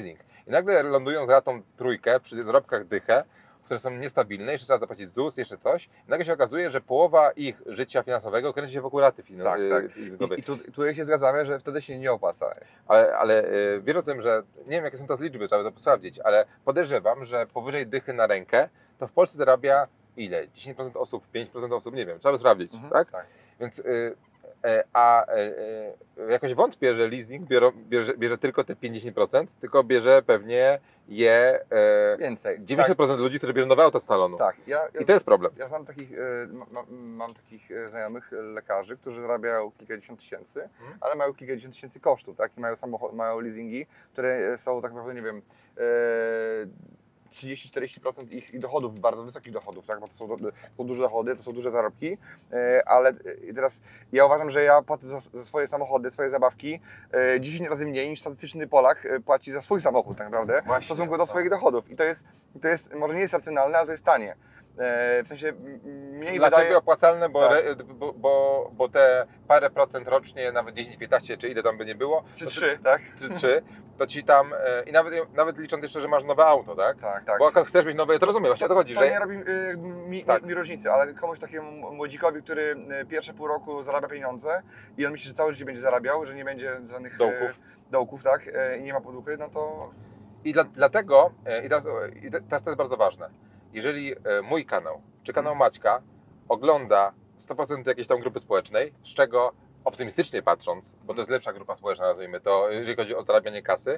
I nagle lądują za tą trójkę przy zarobkach dychę, które są niestabilne, jeszcze trzeba zapłacić ZUS, jeszcze coś. I nagle się okazuje, że połowa ich życia finansowego kręci się wokół raty finansowej. Tak, tak. I, i tu, tu się zgadzamy, że wtedy się nie opłaca. Ale, ale yy, wiesz o tym, że nie wiem jakie są to liczby, trzeba to sprawdzić, ale podejrzewam, że powyżej dychy na rękę to w Polsce zarabia ile? dziesięć procent osób, pięć procent osób, nie wiem, trzeba by sprawdzić, mhm, tak? tak? Więc, yy, yy, a yy, jakoś wątpię, że leasing bierze, bierze, bierze tylko te pięćdziesiąt procent, tylko bierze pewnie je yy, więcej. dziewięćdziesiąt procent tak. ludzi, którzy biorą nowe auto z salonu. Tak. Ja, ja I to jest problem. Ja znam takich, yy, ma, mam takich znajomych lekarzy, którzy zarabiają kilkadziesiąt tysięcy, hmm. ale mają kilkadziesiąt tysięcy kosztów, tak? I mają, samochod, mają leasingi, które są tak naprawdę, nie wiem, yy, trzydzieści do czterdziestu procent ich, ich dochodów, bardzo wysokich dochodów, tak? Bo to są, to są duże dochody, to są duże zarobki, ale teraz ja uważam, że ja płacę za, za swoje samochody, swoje zabawki dziesięć razy mniej niż statystyczny Polak płaci za swój samochód tak naprawdę Właśnie, w stosunku do swoich dochodów i to jest, to jest może nie jest racjonalne, ale to jest tanie. W sensie mniej Dla wydaje... ciebie opłacalne, bo, tak. re, bo, bo, bo te parę procent rocznie, nawet dziesięć piętnaście, czy ile tam by nie było, czy trzy, tak? Czy trzy, to ci tam, i nawet, nawet licząc jeszcze, że masz nowe auto, tak? Tak, tak. Bo jak chcesz mieć nowe, to rozumiem, właśnie o to chodzi. To że... nie robi y, mi, tak. mi różnicy, ale komuś takiemu młodzikowi, który pierwsze pół roku zarabia pieniądze i on myśli, że całe życie będzie zarabiał, że nie będzie żadnych dołków, y, dołków tak? I nie ma poduchy, no to... I dla, dlatego, i teraz, i teraz to jest bardzo ważne, jeżeli mój kanał, czy kanał Maćka ogląda sto procent jakiejś tam grupy społecznej, z czego optymistycznie patrząc, bo to jest lepsza grupa społeczna, nazwijmy to, jeżeli chodzi o zarabianie kasy,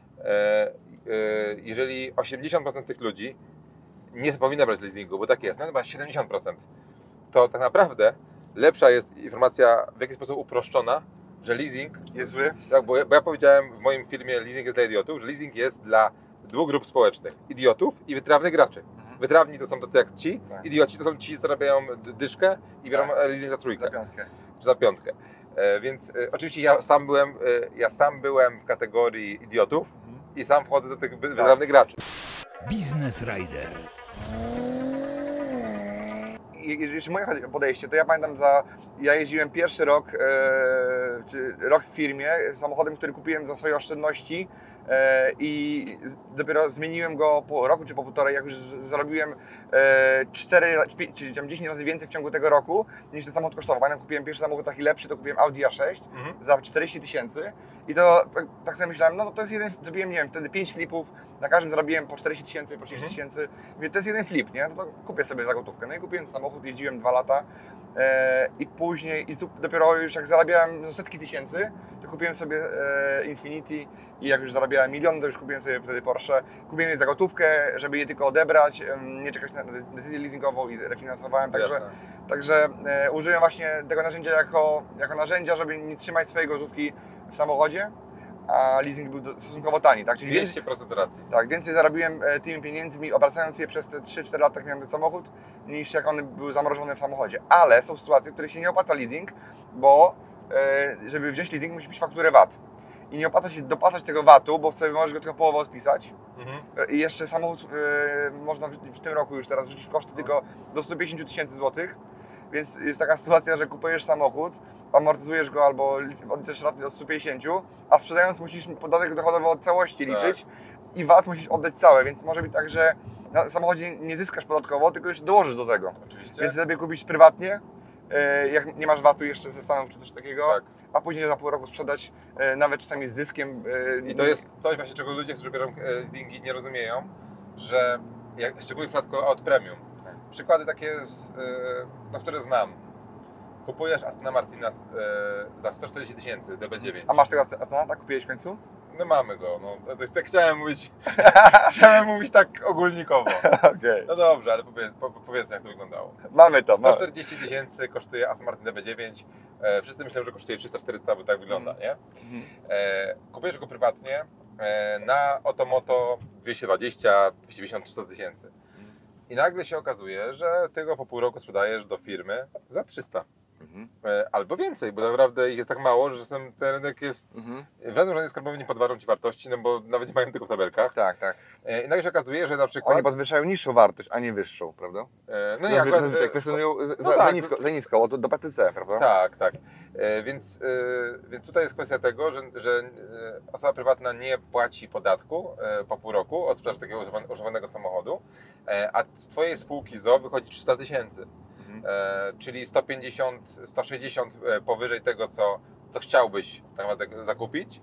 jeżeli osiemdziesiąt procent tych ludzi nie powinno brać leasingu, bo tak jest, no chyba siedemdziesiąt procent, to tak naprawdę lepsza jest informacja w jakiś sposób uproszczona, że leasing jest zły. Tak, bo ja, bo ja powiedziałem w moim filmie Leasing jest dla idiotów, że leasing jest dla dwóch grup społecznych, idiotów i wytrawnych graczy. Mhm. Wytrawni to są tacy jak ci, tak. Idioci to są ci, co zarabiają dyszkę i biorą tak. leasing za trójkę. Za piątkę. Czy za piątkę. E, więc e, oczywiście ja sam byłem, e, ja sam byłem w kategorii idiotów mhm. i sam wchodzę do tych tak. wytrawnych graczy. Business Rider. Jeżeli moje podejście, to ja pamiętam za... Ja jeździłem pierwszy rok, e, czy rok w firmie samochodem, który kupiłem za swoje oszczędności e, i dopiero zmieniłem go po roku czy po półtorej, jak już zarobiłem e, cztery czy dziesięć razy więcej w ciągu tego roku niż ten samochód kosztował. Pamiętam, kupiłem pierwszy samochód taki lepszy, to kupiłem Audi A sześć mhm. za czterdzieści tysięcy i to tak sobie myślałem, no to jest jeden, zrobiłem, nie wiem, wtedy pięć flipów, na każdym zarobiłem po czterdzieści tysięcy, po trzydzieści tysięcy, mhm. to jest jeden flip, nie? No to kupię sobie za gotówkę. No i kupiłem samochód, jeździłem dwa lata e, i później, i tu dopiero już jak zarabiałem setki tysięcy, to kupiłem sobie e, Infiniti i jak już zarabiałem milion, to już kupiłem sobie wtedy Porsche. Kupiłem je za gotówkę, żeby je tylko odebrać, e, nie czekać na decyzję leasingową i refinansowałem, także, także e, użyłem właśnie tego narzędzia jako, jako narzędzia, żeby nie trzymać swojej gotówki w samochodzie, a leasing był stosunkowo tani, tak? Czyli dwieście procent racji. Tak, więcej zarobiłem tymi pieniędzmi, obracając je przez te trzy cztery lata, jak miałem ten samochód, niż jak one były zamrożone w samochodzie. Ale są sytuacje, w których się nie opłaca leasing, bo e, żeby wziąć leasing, musi mieć fakturę V A T. I nie opłaca się dopłacać tego V A T-u, bo sobie możesz go tylko połowę odpisać. Mhm. I jeszcze samochód e, można w, w tym roku już teraz wrzucić w koszty tylko do stu pięćdziesięciu tysięcy złotych. Więc jest taka sytuacja, że kupujesz samochód, amortyzujesz go albo odliczysz raty do stu pięćdziesięciu, a sprzedając musisz podatek dochodowy od całości liczyć tak. i V A T musisz oddać całe, więc może być tak, że na samochodzie nie zyskasz podatkowo, tylko jeszcze dołożysz do tego. Oczywiście. Więc lepiej kupić prywatnie, jak nie masz V A T-u jeszcze ze Stanów czy coś takiego, tak. a później za pół roku sprzedać nawet czasami z zyskiem. I to jest coś właśnie, czego ludzie, którzy biorą leasingi, nie rozumieją, że jak, szczególnie w przypadku aut premium. Przykłady takie, z, no, które znam. Kupujesz Astona Martina za sto czterdzieści tysięcy, D B dziewięć. A masz tego Astona, tak? Kupiłeś w końcu? No mamy go, no. To jest, tak chciałem mówić, chciałem mówić tak ogólnikowo. Okay. No dobrze, ale powiedz, po, powiedzmy jak to wyglądało. Mamy to, sto czterdzieści tysięcy kosztuje Aston Martin D B dziewięć. E, wszyscy myślą, że kosztuje trzysta czterysta, bo tak wygląda, mm. nie? Mm. E, kupujesz go prywatnie e, na Otomoto dwieście dwadzieścia, dwieście pięćdziesiąt, trzysta tysięcy. I nagle się okazuje, że ty go po pół roku sprzedajesz do firmy za trzysta. Mhm. Albo więcej, bo naprawdę ich jest tak mało, że czasem ten rynek jest... Mhm. W żadnym razie skarbowi nie podważą ci wartości, no bo nawet nie mają tego w tabelkach. Tak, tak. I nagle się okazuje, że na przykład... Oni podwyższają niższą wartość, a nie wyższą, prawda? No nie, akurat... Kwestionują za, no tak. za, nisko, za nisko, do P T C, prawda? Tak, tak. Więc, więc tutaj jest kwestia tego, że, że osoba prywatna nie płaci podatku po pół roku od sprzedaży takiego używanego samochodu, a z Twojej spółki z o o wychodzi trzysta tysięcy, mhm. czyli sto pięćdziesiąt, sto sześćdziesiąt powyżej tego, co, co chciałbyś tak naprawdę zakupić,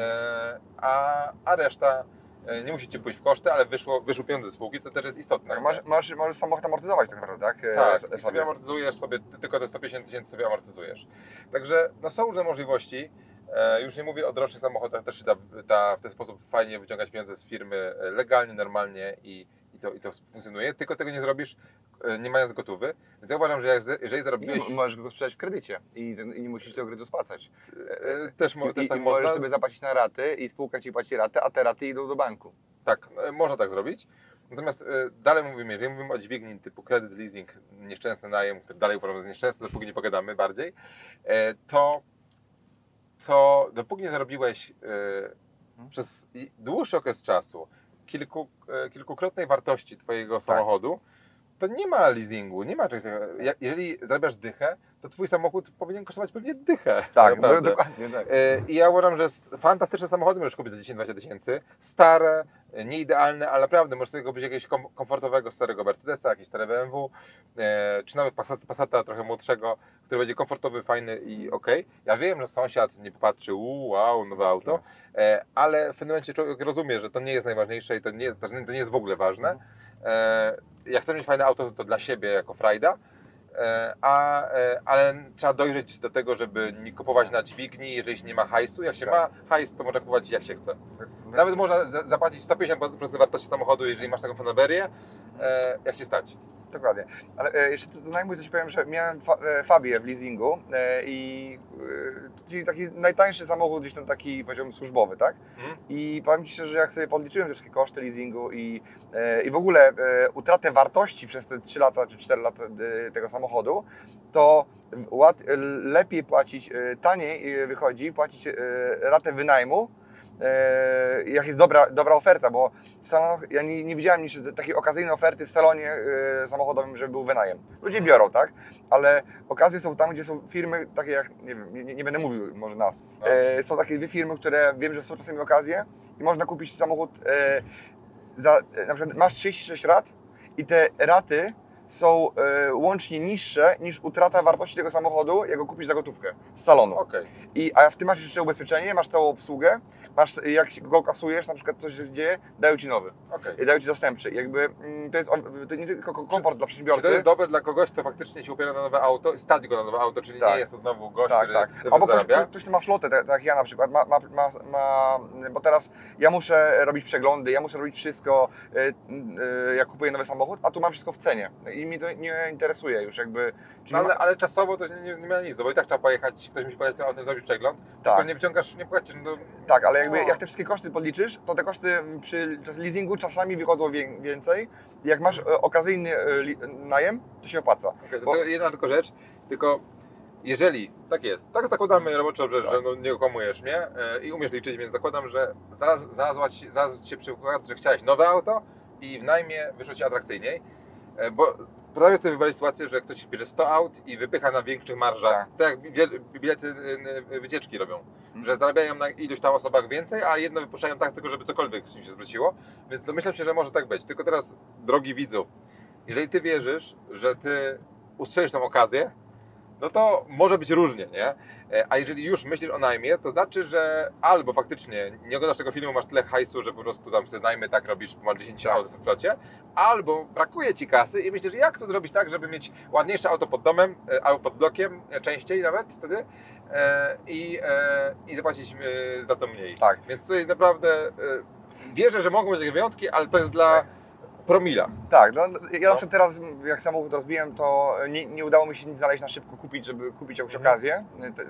a, a reszta nie musi Ci pójść w koszty, ale wyszło, wyszło pieniądze ze spółki, to też jest istotne. Tak, możesz, możesz, możesz samochód amortyzować tak naprawdę, tak? Tak, sobie. sobie amortyzujesz, sobie tylko te sto pięćdziesiąt tysięcy sobie amortyzujesz. Także no, są różne możliwości. E, już nie mówię o droższych samochodach, też się da, da w ten sposób fajnie wyciągać pieniądze z firmy legalnie, normalnie i, i, to, i to funkcjonuje, tylko tego nie zrobisz nie mając gotówy. Więc ja uważam, że jak, jeżeli zarobiłeś... Nie, możesz go sprzedać w kredycie i, i nie musisz tego kredytu spłacać. E, też mo, też I, tak i można. możesz sobie zapłacić na raty i spółka Ci płaci ratę, a te raty idą do banku. Tak, można tak zrobić. Natomiast e, dalej mówimy, jeżeli mówimy o dźwigni typu kredyt, leasing, nieszczęsny najem, który dalej uważam za nieszczęsny, dopóki nie pogadamy bardziej, e, to, to dopóki nie zarobiłeś e, hmm. przez dłuższy okres czasu kilku, e, kilkukrotnej wartości Twojego tak. samochodu, to nie ma leasingu, nie ma czegoś takiego. Jeżeli zarabiasz dychę, to Twój samochód powinien kosztować pewnie dychę. Tak, no, dokładnie tak. I ja uważam, że fantastyczne samochody możesz kupić za dziesięć dwadzieścia tysięcy, stare, nieidealne, ale naprawdę możesz sobie kupić jakiegoś komfortowego starego Mercedesa, jakieś stare B M W, czy nawet Passata, Passata trochę młodszego, który będzie komfortowy, fajny i ok. Ja wiem, że sąsiad nie popatrzy, wow, nowe auto, ale w pewnym momencie człowiek rozumie, że to nie jest najważniejsze i to nie, to nie jest w ogóle ważne. Jak chcesz mieć fajne auto, to, to dla siebie jako frajda, a, ale trzeba dojrzeć do tego, żeby nie kupować na dźwigni, jeżeli się nie ma hajsu. Jak się tak. ma hajs, to można kupować jak się chce. Nawet można zapłacić sto pięćdziesiąt procent wartości samochodu, jeżeli masz taką fanaberię, jak się stać. Dokładnie. Ale e, jeszcze co najmniej to ci powiem, że miałem fa e, Fabię w leasingu e, i e, czyli taki najtańszy samochód, gdzieś tam taki poziom służbowy, tak? Hmm. I powiem Ci szczerze, że jak sobie podliczyłem te wszystkie koszty leasingu i, e, i w ogóle e, utratę wartości przez te trzy lata czy cztery lata e, tego samochodu, to łat, e, lepiej płacić, e, taniej e, wychodzi płacić e, ratę wynajmu, jak jest dobra, dobra oferta, bo w salonach, ja nie, nie widziałem niż takiej okazyjnej oferty w salonie y, samochodowym, żeby był wynajem. Ludzie biorą, tak? Ale okazje są tam, gdzie są firmy takie jak, nie wiem, nie, nie będę mówił może nas, no. e, są takie dwie firmy, które wiem, że są czasami okazje i można kupić samochód e, za, e, na przykład masz trzydzieści sześć rat i te raty są e, łącznie niższe niż utrata wartości tego samochodu, jak go kupisz za gotówkę z salonu. Okay. I, a ty masz jeszcze ubezpieczenie, masz całą obsługę, masz, jak go kasujesz, na przykład coś się dzieje, dają Ci nowy. Okay. I dają Ci zastępczy. Jakby mm, to jest to nie tylko komfort czy, dla przedsiębiorcy. Czy to jest dobre dla kogoś, kto faktycznie się upiera na nowe auto i stać go na nowe auto, czyli tak. nie jest to znowu gość, tak, który tak. Albo ktoś, ktoś, kto ma flotę, tak, tak jak ja na przykład, ma, ma, ma, ma, bo teraz ja muszę robić przeglądy, ja muszę robić wszystko, y, y, jak kupuję nowy samochód, a tu mam wszystko w cenie. I mi to nie interesuje już jakby. No ale, ma... ale czasowo to nie, nie ma nic, bo i tak trzeba pojechać, ktoś musi pojechać tym autem, zrobić przegląd, tak. tylko nie wyciągasz, nie płacisz. No... Tak, ale jakby no. jak te wszystkie koszty podliczysz, to te koszty przy leasingu czasami wychodzą więcej. Jak masz okazyjny najem, to się opłaca. Okay, bo... To jedna tylko rzecz, tylko jeżeli, tak jest, tak zakładamy roboczo, że, tak. że no, nie okłamujesz mnie yy, i umiesz liczyć, więc zakładam, że znalazł, znalazła ci, znalazł Ci przykład, że chciałeś nowe auto i w najmie wyszło Ci atrakcyjniej, yy, bo prawie sobie wybrali sytuację, że ktoś bierze sto aut i wypycha na większych marżach, tak, tak jak bilety wycieczki robią, hmm. że zarabiają na iluś tam osobach więcej, a jedno wypuszczają tak tylko, żeby cokolwiek z nim się zwróciło, więc domyślam się, że może tak być. Tylko teraz, drogi widzu, jeżeli Ty wierzysz, że Ty ustrzelisz tą okazję, no to może być różnie, nie? A jeżeli już myślisz o najmie, to znaczy, że albo faktycznie nie oglądasz tego filmu, masz tyle hajsu, że po prostu tam sobie najmę tak robisz, masz dziesięć aut w flocie, albo brakuje Ci kasy i myślisz, jak to zrobić tak, żeby mieć ładniejsze auto pod domem, albo pod blokiem, częściej nawet wtedy i, i zapłacić za to mniej. Tak. Więc tutaj naprawdę wierzę, że mogą być takie wyjątki, ale to jest dla... Tak. promila. Tak, no, ja no. na przykład teraz jak samochód rozbiłem, to nie, nie udało mi się nic znaleźć na szybko kupić, żeby kupić jakąś mhm. okazję.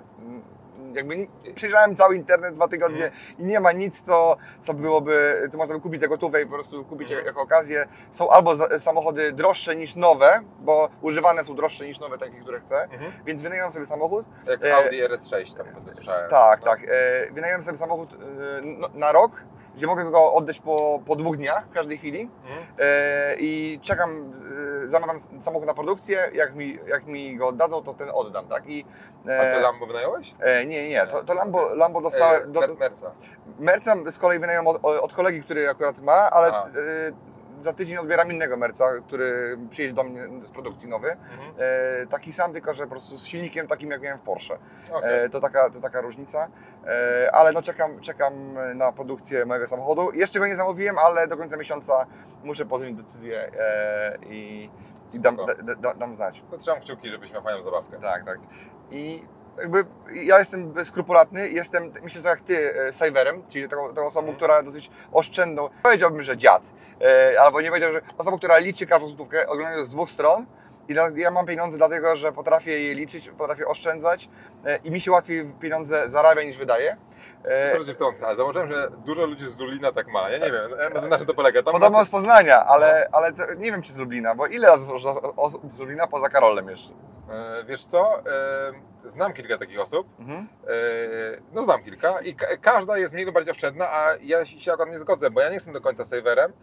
Jakby przejrzałem cały internet dwa tygodnie mhm. i nie ma nic, co, co byłoby, co można by kupić za gotówę i po prostu kupić mhm. jako okazję. Są albo za, samochody droższe niż nowe, bo używane są droższe niż nowe, takie, które chcę, mhm. więc wynająłem sobie samochód. Jak Audi R S sześć, tam będę słyszałem. Tak, no. tak. E, wynająłem sobie samochód e, no, na rok gdzie mogę go oddać po, po dwóch dniach w każdej chwili Mhm. e, i czekam, e, zamawiam samochód na produkcję, jak mi, jak mi go oddadzą, to ten oddam, tak? I, A to Lambo wynająłeś? E, nie, nie, to, to Lambo, Lambo dostałem... E, Do, Mer- Merca. Merca z kolei wynająłem od, od kolegi, który akurat ma, ale A. e, za tydzień odbieram innego Merca, który przyjedzie do mnie z produkcji nowy. Mhm. E, taki sam, tylko że po prostu z silnikiem takim jak miałem w Porsche. Okay. E, to, taka, to taka różnica. E, ale no czekam, czekam na produkcję mojego samochodu. Jeszcze go nie zamówiłem, ale do końca miesiąca muszę podjąć decyzję e, i, i dam, da, da, dam znać. To trzymam kciuki, żebyś miał fajną zabawkę. Tak, tak. I jakby ja jestem skrupulatny, jestem, myślę, że jak ty, e, saverem, czyli taką, taką osobą, Mhm. która dosyć oszczędną, powiedziałbym, że dziad, e, albo nie powiedział, że osobą, która liczy każdą złotówkę, oglądając z dwóch stron. I dla- ja mam pieniądze dlatego, że potrafię je liczyć, potrafię oszczędzać e, i mi się łatwiej pieniądze zarabia niż wydaje. E, To wtrącę, ale zauważyłem, że dużo ludzi z Lublina tak ma. Ja nie wiem, na, na czym to polega. Tam Podobno macie- z Poznania, ale, ale to, nie wiem czy z Lublina, bo ile osób z Lublina poza Karolem jeszcze? E, Wiesz co, e, znam kilka takich osób, Mhm. e, no znam kilka i ka- każda jest mniej lub bardziej oszczędna, a ja się akurat nie zgodzę, bo ja nie jestem do końca saverem.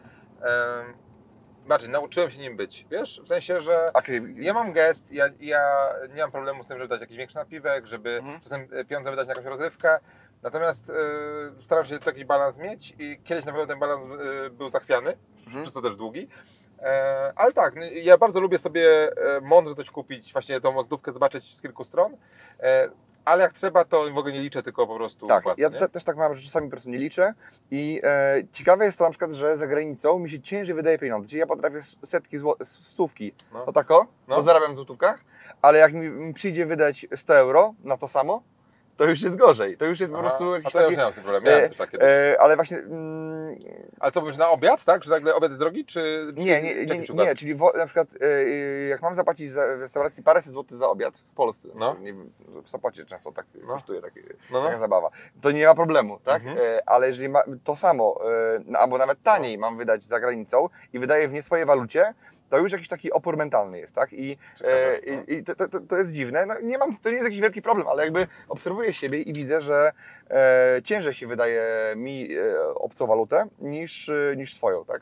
E, Bardziej nauczyłem się nim być, wiesz, w sensie, że Okay. ja mam gest, ja, ja nie mam problemu z tym, żeby dać jakiś większy napiwek, żeby Mhm. czasem pieniądze wydać na jakąś rozrywkę, natomiast e, staram się taki balans mieć i kiedyś na pewno ten balans e, był zachwiany, Mhm. przez to też długi. E, ale tak, no, ja bardzo lubię sobie e, mądrze coś kupić, właśnie tą lodówkę zobaczyć z kilku stron, e, ale jak trzeba, to w ogóle nie liczę, tylko po prostu Tak, płacę, ja nie? te, też tak mam, że czasami po prostu nie liczę i e, ciekawe jest to na przykład, że za granicą mi się ciężej wydaje pieniądze, czyli ja potrafię s- setki, zło, s- stówki, No. to tako, No. bo zarabiam w złotówkach, ale jak mi, mi przyjdzie wydać sto euro na to samo, to już jest gorzej, to już jest po Aha, prostu a jakiś to ja już taki... nie mam z tym problemu, miałem E, też takie dość. e, ale właśnie... Mm, Ale co, mówisz na obiad, tak? Że nagle obiad jest drogi, czy... czy nie, nie, czy nie, jaki nie, przykład? nie, czyli wo, na przykład e, e, jak mam zapłacić za, w restauracji paręset złotych za obiad w Polsce, No. nie wiem, w Sopocie często tak No. kosztuje taki, No, no. taka zabawa, to nie ma problemu, tak? Mhm. E, ale jeżeli ma, to samo, e, no, albo nawet taniej mam wydać za granicą i wydaję w nie swojej walucie, to już jakiś taki opór mentalny jest, tak? I, Ciekawe, e, no. i, i to, to, to jest dziwne. No, nie mam, to nie jest jakiś wielki problem, ale jakby obserwuję siebie i widzę, że e, ciężej się wydaje mi e, obcą walutę niż, e, niż swoją, tak?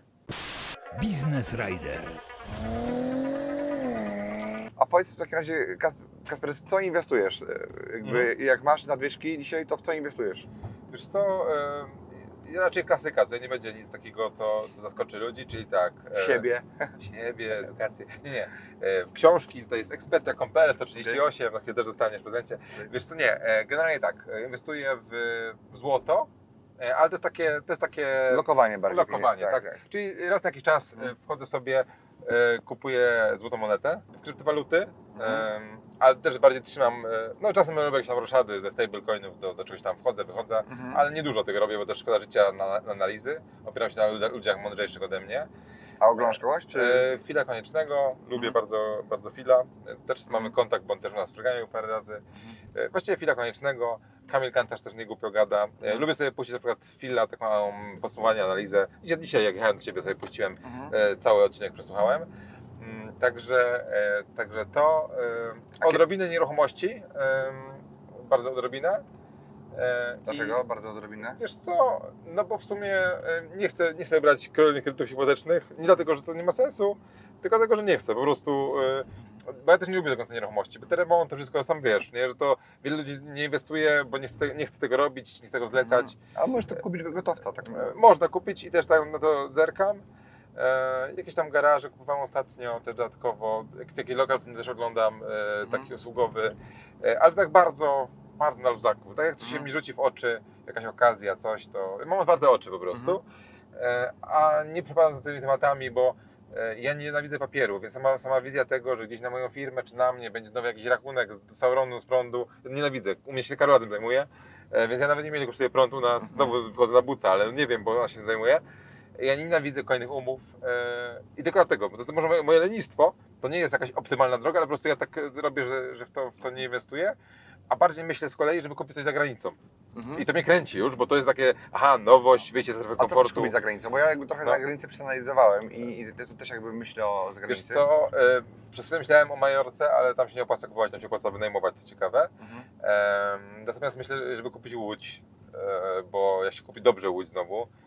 Biznes Rider. A powiedz w takim razie, Kas- Kasper, w co inwestujesz? E, Jakby, Mhm. Jak masz nadwyżki dzisiaj, to w co inwestujesz? Wiesz co, e, raczej klasyka, tutaj nie będzie nic takiego, co, co zaskoczy ludzi, czyli tak... W siebie? W siebie, edukację. Nie, nie. E, w książki, tutaj jest eksperta kropka com kropka p l sto trzydzieści osiem, na chwilę też dostaniesz w prezencie. Wiesz co, nie, e, generalnie tak, e, inwestuję w złoto, e, ale to jest takie... To jest takie Lokowanie bardziej. Lokowanie, tak, Czyli raz na jakiś czas e, wchodzę sobie, e, kupuję złotą monetę, kryptowaluty, Mhm. e, ale też bardziej trzymam, e, no czasem robię jakieś tam roszady ze stablecoinów, do, do czegoś tam wchodzę, wychodzę, Mhm. ale nie dużo tego robię, bo też szkoda życia na, na analizy, opieram się na ludziach, ludziach mądrzejszych ode mnie. A oglądasz kogoś, czy... E, Fila Koniecznego, lubię Mhm. bardzo, bardzo Fila. E, Też mamy Mhm. kontakt, bo on też u nas przeganiał parę razy. E, Właściwie Fila Koniecznego, Kamil Kantarz też nie głupio gada. E, Mhm. Lubię sobie puścić na przykład Fila, taką małą podsumowanie, analizę. Dzisiaj, dzisiaj jak jechałem do Ciebie sobie puściłem, Mhm. e, cały odcinek przesłuchałem. Mm, Także, e, także to, e, A odrobinę nieruchomości, e, bardzo odrobinę. E, Dlaczego? i- Bardzo odrobinę. Wiesz co, no bo w sumie e, nie chcę, nie chcę brać kolejnych kredytów hipotecznych, nie dlatego, że to nie ma sensu, tylko dlatego, że nie chcę, po prostu, e, bo ja też nie lubię do końca nieruchomości, bo te remonty, wszystko sam wiesz, nie? Że to wiele ludzi nie inwestuje, bo nie chce, nie chce tego robić, nie chce tego zlecać. A możesz to kupić go- gotowca, tak? E, Można kupić i też tam na to zerkam. E, jakieś tam garaże kupowałem ostatnio, też dodatkowo, Jak- taki lokal ten też oglądam, e, taki usługowy, e, ale tak bardzo, bardzo na luzaku. Tak jak coś się Mhm. mi rzuci w oczy, jakaś okazja, coś, to mam otwarte oczy po prostu, e, a nie przepadam za tymi tematami, bo e, ja nienawidzę papieru, więc sama, sama wizja tego, że gdzieś na moją firmę czy na mnie będzie znowu jakiś rachunek z Sauronu, z prądu, nienawidzę. U mnie się Karola tym zajmuje, e, więc ja nawet nie wiem, ile kosztuje prąd u nas, znowu wchodzę na buca, ale nie wiem, bo ona się tym zajmuje. Ja nienawidzę kolejnych umów e, i tylko dlatego, bo to, to może moje, moje lenistwo, to nie jest jakaś optymalna droga, ale po prostu ja tak e, robię, że, że w, to, w to nie inwestuję, a bardziej myślę z kolei, żeby kupić coś za granicą. Mhm. I to mnie kręci już, bo to jest takie, aha, nowość, wyjście z strefy A co chcesz komfortu. kupić za granicą? Bo ja jakby trochę No. za granicę przeanalizowałem i, i to też jakby myślę o Wiesz zagranicy. co, e, przez chwilę myślałem o Majorce, ale tam się nie opłaca kupować, tam się opłaca wynajmować, to ciekawe. Mhm. Em, natomiast myślę, żeby kupić łódź, e, bo jak się kupi dobrze łódź znowu,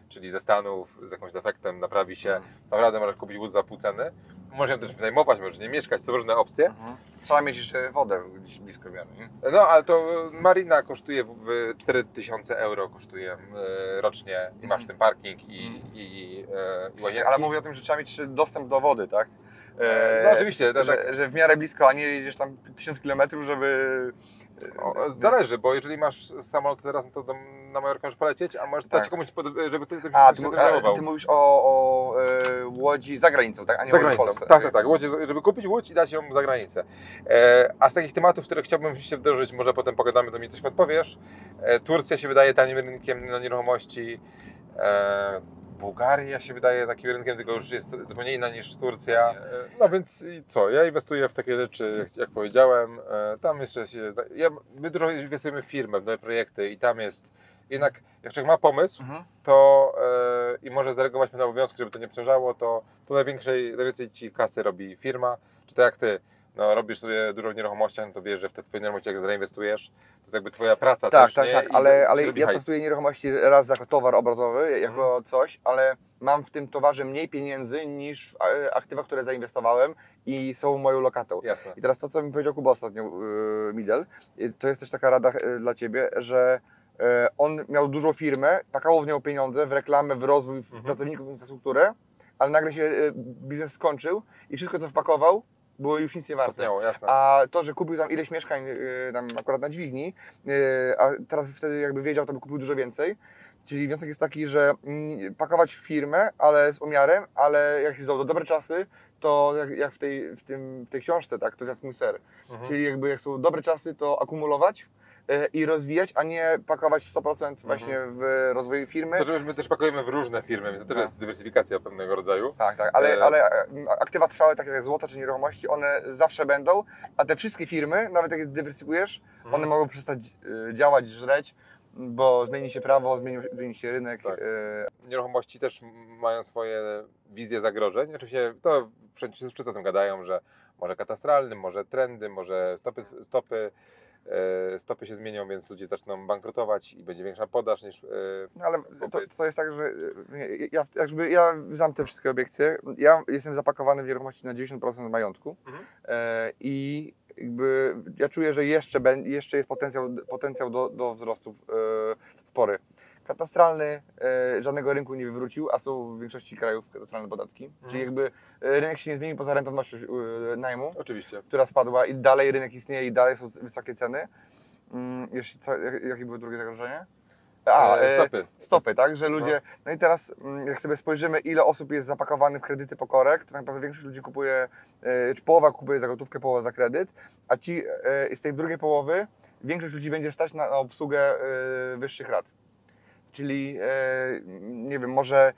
czyli ze Stanów, z jakimś defektem, naprawi się, Mhm. naprawdę możesz kupić łódź za pół ceny. Możesz ją też wynajmować, możesz nie mieszkać, są różne opcje. Mhm. Trzeba mieć jeszcze wodę gdzieś blisko miary, nie? No ale to marina kosztuje w- cztery tysiące euro kosztuje e, rocznie i masz ten parking i, Mhm. i, e, i łazienki. Ale mówię o tym, że trzeba mieć dostęp do wody, tak? E, no oczywiście, też że, że w miarę blisko, a nie jedziesz tam tysiąc kilometrów, żeby... O, zależy, bo jeżeli masz samolot teraz, no to do, na Majorkę możesz polecieć, a możesz dać Tak. komuś, pod, żeby ty, ty, A, ty ty, się mu- tym a, zajmował. ty mówisz o, o e, łodzi za granicą, tak? A nie Za łodzi w granicą. Polsce. Tak, tak, tak. Łodzie, żeby kupić łódź i dać ją za granicę. E, a z takich tematów, które chciałbym się wdrożyć, może potem pogadamy, to mi coś podpowiesz. E, Turcja się wydaje tanim rynkiem na nieruchomości. E, Bułgaria się wydaje takim rynkiem, tylko już jest zupełnie inna niż Turcja. E, no więc i co? Ja inwestuję w takie rzeczy, jak, jak powiedziałem. E, tam jeszcze się... Ja, my dużo inwestujemy w firmę, w nowe projekty i tam jest... Jednak jak człowiek ma pomysł, Mhm. to e, i może zareagować na obowiązki, żeby to nie obciążało, to, to największej, najwięcej ci kasy robi firma. Czy tak jak ty, no, robisz sobie dużo w nieruchomościach, no to wiesz, że w te twoje nieruchomości jak zainwestujesz, to jest jakby twoja praca Tak, też, tak, nie? tak, I ale, się ale robi ja hajs. traktuję nieruchomości raz jako towar obrotowy, jako coś, ale mam w tym towarze mniej pieniędzy niż w e, aktywach, które zainwestowałem i są moją lokatą. Jasne. I teraz to, co mi powiedział Kuba ostatnio, yy, Midel, yy, to jest też taka rada yy, dla Ciebie, że yy, on miał dużą firmę, pakało w nią pieniądze, w reklamę, w rozwój, w Mhm. pracowników, w infrastrukturę, ale nagle się yy, biznes skończył i wszystko, co wpakował, było już nic nie warte. Topniało, jasne. A to, że kupił tam ileś mieszkań yy, tam akurat na dźwigni, yy, a teraz wtedy jakby wiedział, to by kupił dużo więcej. Czyli wniosek jest taki, że mm, pakować w firmę, ale z umiarem, ale jak są dobre czasy, to jak, jak w, tej, w, tym, w tej książce, tak, to jest mój ser. Mhm. Czyli jakby jak są dobre czasy, to akumulować yy, i rozwijać, a nie pakować sto procent właśnie w rozwoju firmy. To, że my też pakujemy w różne firmy, więc to też Tak. jest dywersyfikacja pewnego rodzaju. Tak, tak, ale, E, ale aktywa trwałe, takie jak złoto czy nieruchomości, one zawsze będą, a te wszystkie firmy, nawet jak je dywersyfikujesz, Mhm. one mogą przestać y, działać, żreć, bo zmieni się prawo, zmieni, zmieni się rynek. Tak. y, Nieruchomości też mają swoje wizje zagrożeń. Oczywiście to wszyscy, wszyscy o tym gadają, że może katastralnym, może trendy, może stopy, stopy, e, stopy się zmienią, więc ludzie zaczną bankrutować i będzie większa podaż niż... e, No ale to, to jest tak, że y, nie, ja, jakby ja znam te wszystkie obiekcje, ja jestem zapakowany w nieruchomości na dziewięćdziesiąt procent majątku Mhm. e, i jakby ja czuję, że jeszcze, bę- jeszcze jest potencjał, potencjał do, do wzrostów e, spory. Katastralny e, żadnego rynku nie wywrócił, a są w większości krajów katastralne podatki. Mhm. Czyli jakby e, rynek się nie zmienił poza rentownością e, najmu, Oczywiście. która spadła i dalej rynek istnieje i dalej są wysokie ceny. Mm, jeszcze co, jak, jakie było drugie zagrożenie? A, E, e, stopy. Stopy, tak? Że ludzie. No i teraz, mm, jak sobie spojrzymy, ile osób jest zapakowanych w kredyty po korek, to tak naprawdę większość ludzi kupuje, e, czy połowa kupuje za gotówkę, połowa za kredyt, a ci e, z tej drugiej połowy większość ludzi będzie stać na, na obsługę e, wyższych rat. Czyli, e, nie wiem, może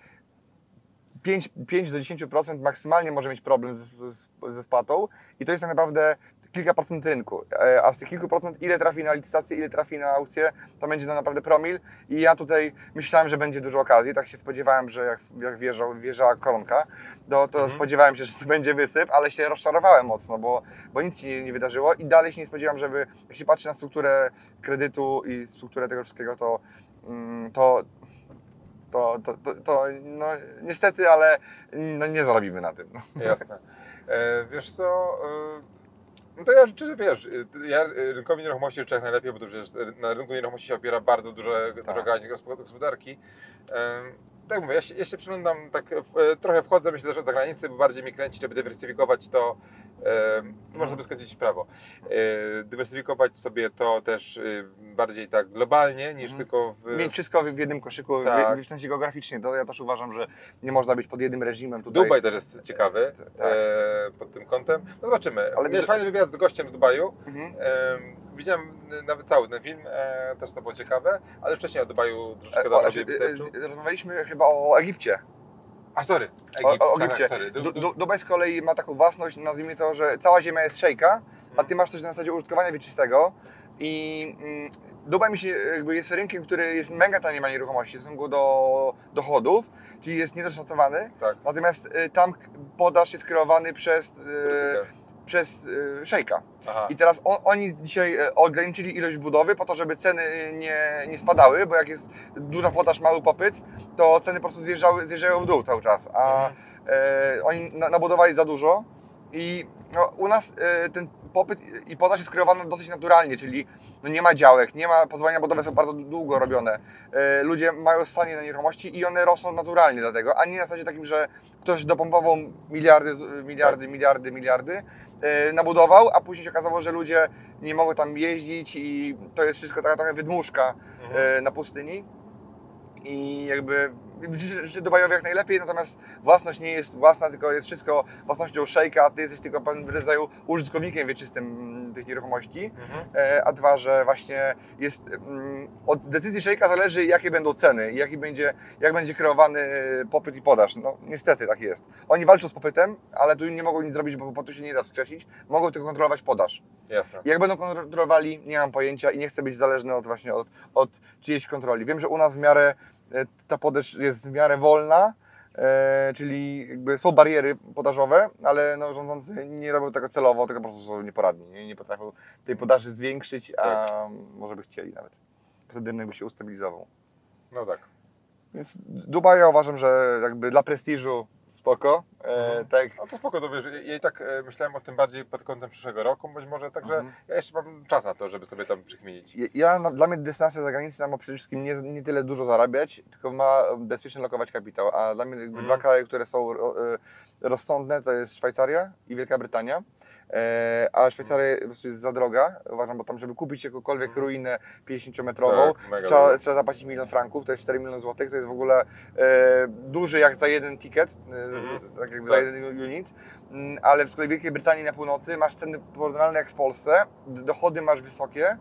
pięć do dziesięciu procent maksymalnie może mieć problem ze, z- ze spłatą i to jest tak naprawdę kilka procent rynku, E, a z tych kilku procent ile trafi na licytację, ile trafi na aukcję, to będzie to naprawdę promil i ja tutaj myślałem, że będzie dużo okazji, tak się spodziewałem, że jak, jak wjeżdżał, wjeżdżała koronka, to, to Mhm. spodziewałem się, że to będzie wysyp, ale się rozczarowałem mocno, bo, bo nic się nie, nie wydarzyło i dalej się nie spodziewałem, żeby, jak się patrzy na strukturę kredytu i strukturę tego wszystkiego, to, mm, to to, to, to, to no, niestety, ale no, nie zarobimy na tym. Jasne. E, wiesz co, e, no to ja życzę, że wiesz, e, ja rynkowi nieruchomości życzę jak najlepiej, bo to przecież na rynku nieruchomości się opiera bardzo duże, Tak. dużo gałęzi gospodarki. E, tak mówię, ja się, ja się przyglądam, tak e, trochę wchodzę, myślę też od zagranicy, bo bardziej mi kręci, żeby dywersyfikować to, e, można sobie skręcić w prawo, e, dywersyfikować sobie to też e, bardziej tak globalnie niż Mhm. tylko w... Mieć wszystko w jednym koszyku, Tak. w, w sensie geograficznie, to ja też uważam, że nie można być pod jednym reżimem tutaj. Dubaj też jest ciekawy Tak. e, pod tym kątem. No zobaczymy. Ale Ale miałeś gdy- fajny wywiad z gościem z Dubaju. Mhm. E, widziałem nawet cały ten film, e, też to było ciekawe, ale wcześniej o Dubaju troszeczkę E, dawno o, sobie e, wystarczył. z- rozmawialiśmy chyba o Egipcie. A sorry, O, Egipt. o tak, Egipcie. tak, sorry. Du, Du, du, du, Dubaj z kolei ma taką własność, nazwijmy to, że cała ziemia jest szejka, a ty masz coś na zasadzie użytkowania wieczystego. I mm, Dubaj mi się jakby jest rynkiem, który jest mega tanie ma nieruchomości w stosunku do dochodów, czyli jest niedoszacowany. tak, Natomiast y, tam k- podaż jest kreowany przez y, turystykę. przez y, szejka. Aha. I teraz on, oni dzisiaj e, ograniczyli ilość budowy po to, żeby ceny nie, nie spadały, bo jak jest duża podaż, mały popyt, to ceny po prostu zjeżdżały, zjeżdżają w dół cały czas, a Mhm. e, oni na, nabudowali za dużo i no, u nas e, ten popyt i podaż jest kreowany dosyć naturalnie, czyli no nie ma działek, nie ma, pozwolenia budowe są bardzo długo robione, e, ludzie mają stanie na nieruchomości i one rosną naturalnie dlatego, a nie na zasadzie takim, że ktoś dopompował miliardy, z- miliardy, miliardy, miliardy, e, nabudował, a później się okazało, że ludzie nie mogą tam jeździć i to jest wszystko taka trochę wydmuszka Mhm. e, na pustyni. I jakby życzę życzę Dubajowi jak najlepiej, natomiast własność nie jest własna, tylko jest wszystko własnością szejka, a ty jesteś tylko pewnym rodzaju użytkownikiem wieczystym mm, tych nieruchomości. Mhm. E, A dwa, że właśnie jest mm, od decyzji szejka zależy, jakie będą ceny i jaki będzie, jak będzie kreowany popyt i podaż. No niestety tak jest. Oni walczą z popytem, ale tu nie mogą nic zrobić, bo popytu się nie da wskrzesić. Mogą tylko kontrolować podaż. Jasne. Jak będą kontrolowali, nie mam pojęcia i nie chcę być zależny od właśnie od, od czyjejś kontroli. Wiem, że u nas w miarę e, ta podaż jest w miarę wolna, e, czyli jakby są bariery podażowe, ale no, rządzący nie robią tego celowo, tylko po prostu są nieporadni. Nie, nie potrafią tej podaży zwiększyć, a może by chcieli nawet. Wtedy rynek by się ustabilizował. No tak. Więc Dubaj ja uważam, że jakby dla prestiżu spoko. E, Mhm. tak. No to spoko, to wiesz, ja i tak e, myślałem o tym bardziej pod kątem przyszłego roku, być może, także Mhm. ja jeszcze mam czas na to, żeby sobie tam przykminić. Ja- Ja, no, dla mnie destynacja zagraniczna ma przede wszystkim nie, nie tyle dużo zarabiać, tylko ma bezpiecznie lokować kapitał. A dla mnie jakby Mhm. dwa kraje, które są ro- e, rozsądne, to jest Szwajcaria i Wielka Brytania. E, a Szwajcaria po prostu jest za droga, uważam, bo tam, żeby kupić jakąkolwiek Mhm. ruinę pięćdziesięciometrową, Tak, mega trzeba, drogo. trzeba zapłacić milion franków, to jest cztery miliony złotych, to jest w ogóle e, duży jak za jeden ticket, e, Mhm. tak jakby Tak. za jeden unit. Mm, ale z kolei w Wielkiej Brytanii na północy masz ceny porównywalne jak w Polsce, d- dochody masz wysokie,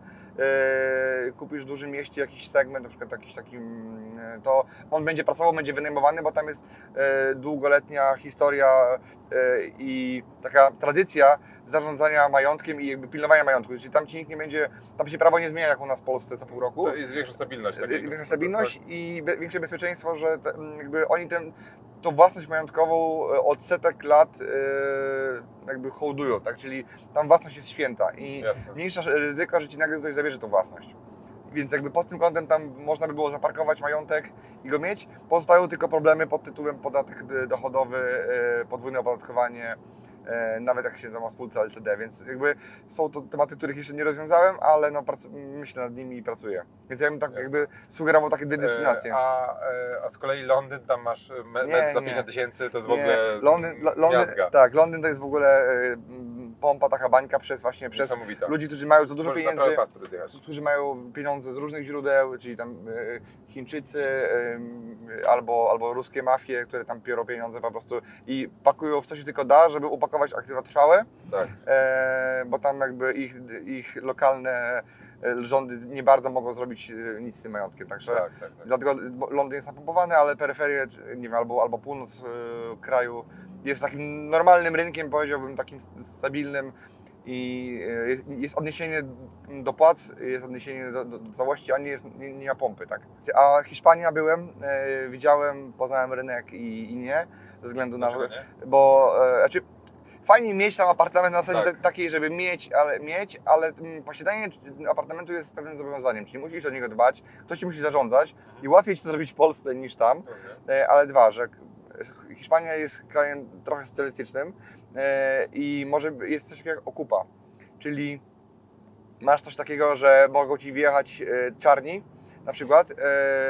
e, kupisz w dużym mieście jakiś segment, na przykład jakiś taki, mm, e, to on będzie pracował, będzie wynajmowany, bo tam jest e, długoletnia historia e, i taka tradycja zarządzania majątkiem i jakby pilnowania majątku, czyli tam ci nikt nie będzie, tam się prawo nie zmienia jak u nas w Polsce co pół roku. To jest większa stabilność. Jest takiego. większa stabilność i be, większe bezpieczeństwo, że te, m, jakby oni ten, tą własność majątkową e, od setek lat e, jakby hołdują, tak? Czyli tam własność jest święta i Jasne. mniejsze ryzyko, że ci nagle ktoś zabierze tą własność. Więc jakby pod tym kątem tam można by było zaparkować majątek i go mieć. Pozostają tylko problemy pod tytułem podatek e, dochodowy, e, podwójne opodatkowanie, e, nawet jak się to ma spółce L T D, więc jakby są to tematy, których jeszcze nie rozwiązałem, ale no, prac, myślę nad nimi i pracuję. Więc ja bym tak Jasne. jakby sugerował takie dwie destynacje. E, A, e, a z kolei Londyn, tam masz e, me, Nie, metr za nie. pięćdziesiąt tysięcy, to jest w Nie, ogóle Londyn, Lo- Londyn, miazga. tak, Londyn to jest w ogóle e, m, pompa, taka bańka przez właśnie przez Niesamowita. ludzi, którzy mają za dużo Możesz pieniędzy, naprawdę fast rozjechać. którzy mają pieniądze z różnych źródeł, czyli tam e, Chińczycy e, albo, albo ruskie mafie, które tam biorą pieniądze po prostu i pakują w co się tylko da, żeby upakować aktywa trwałe, Tak. e, bo tam jakby ich, ich lokalne e, rządy nie bardzo mogą zrobić e, nic z tym majątkiem, także Tak, tak, tak. dlatego bo Londyn jest napompowany, ale peryferie, czy, nie wiem, albo, albo północ e, kraju jest takim normalnym rynkiem, powiedziałbym, takim stabilnym i e, jest, jest odniesienie do płac, jest odniesienie do, do, do całości, a nie, jest, nie, nie ma pompy, tak. A Hiszpania byłem, e, widziałem, poznałem rynek i, i nie, ze względu na, Dlaczego nie? bo e, znaczy, fajnie mieć tam apartament na zasadzie Tak. ta- takiej, żeby mieć, ale mieć, ale mm, posiadanie apartamentu jest pewnym zobowiązaniem, czyli musisz o niego dbać, ktoś ci musi zarządzać i łatwiej ci to zrobić w Polsce niż tam. Dobrze. E, Ale dwa, że k- Hiszpania jest krajem trochę socjalistycznym e, i może jest coś takiego jak okupa, czyli masz coś takiego, że mogą ci wjechać e, czarni na przykład, e,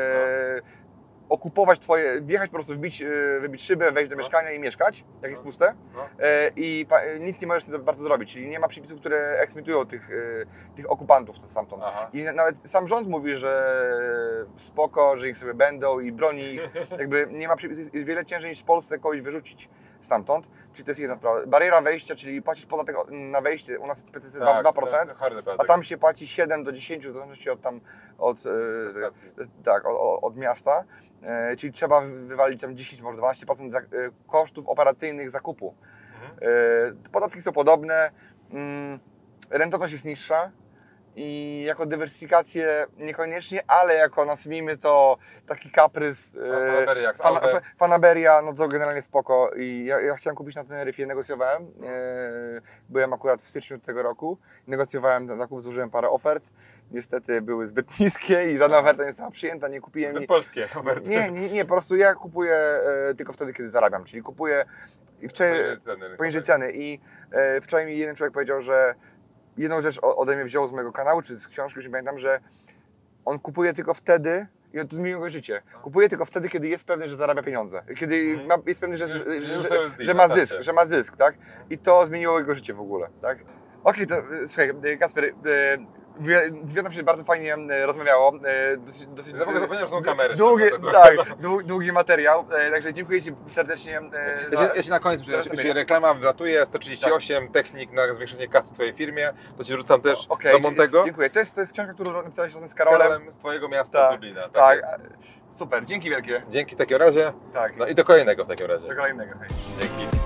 okupować twoje, wjechać po prostu, wbić, e, wybić szybę, wejść do No. mieszkania i mieszkać, jak jest No. puste. No. E, i pa, nic nie możesz tym bardzo zrobić, czyli nie ma przepisów, które eksmitują tych, e, tych okupantów stamtąd. Aha. I nawet sam rząd mówi, że spoko, że ich sobie będą i broni ich. Jakby nie ma przepisów, jest wiele ciężej niż w Polsce kogoś wyrzucić stamtąd. Czyli to jest jedna sprawa. Bariera wejścia, czyli płacisz podatek na wejście, u nas jest P T C Tak, dwa procent, to jest hardy a podatek. tam się płaci siedem do dziesięciu, w zależności od tam, od, e, Stacji. tak, od, od miasta. E, czyli trzeba wywalić tam dziesięć, może dwanaście procent za, e, kosztów operacyjnych zakupu. Mhm. E, Podatki są podobne, mm, rentowność jest niższa i jako dywersyfikację niekoniecznie, ale jako, nazwijmy to, taki kaprys, Fanaberia, jak fan, Aube. Fanaberia, no to generalnie spoko. I ja, ja chciałem kupić na Teneryfie, negocjowałem, e, byłem akurat w styczniu tego roku, negocjowałem ten zakup, zużyłem parę ofert, niestety były zbyt niskie i żadna oferta nie została przyjęta, nie kupiłem. Zbyt i, polskie oferty. nie, nie, nie, po prostu ja kupuję e, tylko wtedy, kiedy zarabiam, czyli kupuję i wczoraj, Poniżej ceny. poniżej ceny i e, wczoraj mi jeden człowiek powiedział, że jedną rzecz ode mnie wziął z mojego kanału, czy z książki, już nie pamiętam, że on kupuje tylko wtedy, i to zmieniło jego życie, kupuje tylko wtedy, kiedy jest pewny, że zarabia pieniądze, kiedy ma, jest pewny, że, Już- że, już że, to jest że deal, ma na zysk, starcie. że ma zysk, tak? I to zmieniło jego życie w ogóle, tak? Okej, to e, słuchaj, e, Kacper, e, wywiad nam się bardzo fajnie e, rozmawiało, e, dosyć, dosyć Ja w ogóle zapomniałem, że są kamery. Długi, Trzeba to trochę- tak, dłu- długi materiał, e, także dziękuję Ci serdecznie e, Ja za... się, ja się na koniec, Teraz jeśli sobie- reklama wylatuje, sto trzydzieści osiem technik na zwiększenie kasy w Twojej firmie, to Ci rzucam też Okej, do Montego. Dziękuję. To jest, to jest książka, którą napisałeś razem z Z Karolem. Karolem z Twojego miasta, Tak, z Lublina. Tak, Tak, jest. super, dzięki wielkie. Dzięki w takim razie. Tak, No i do kolejnego w takim razie. do kolejnego. Hej. Dzięki.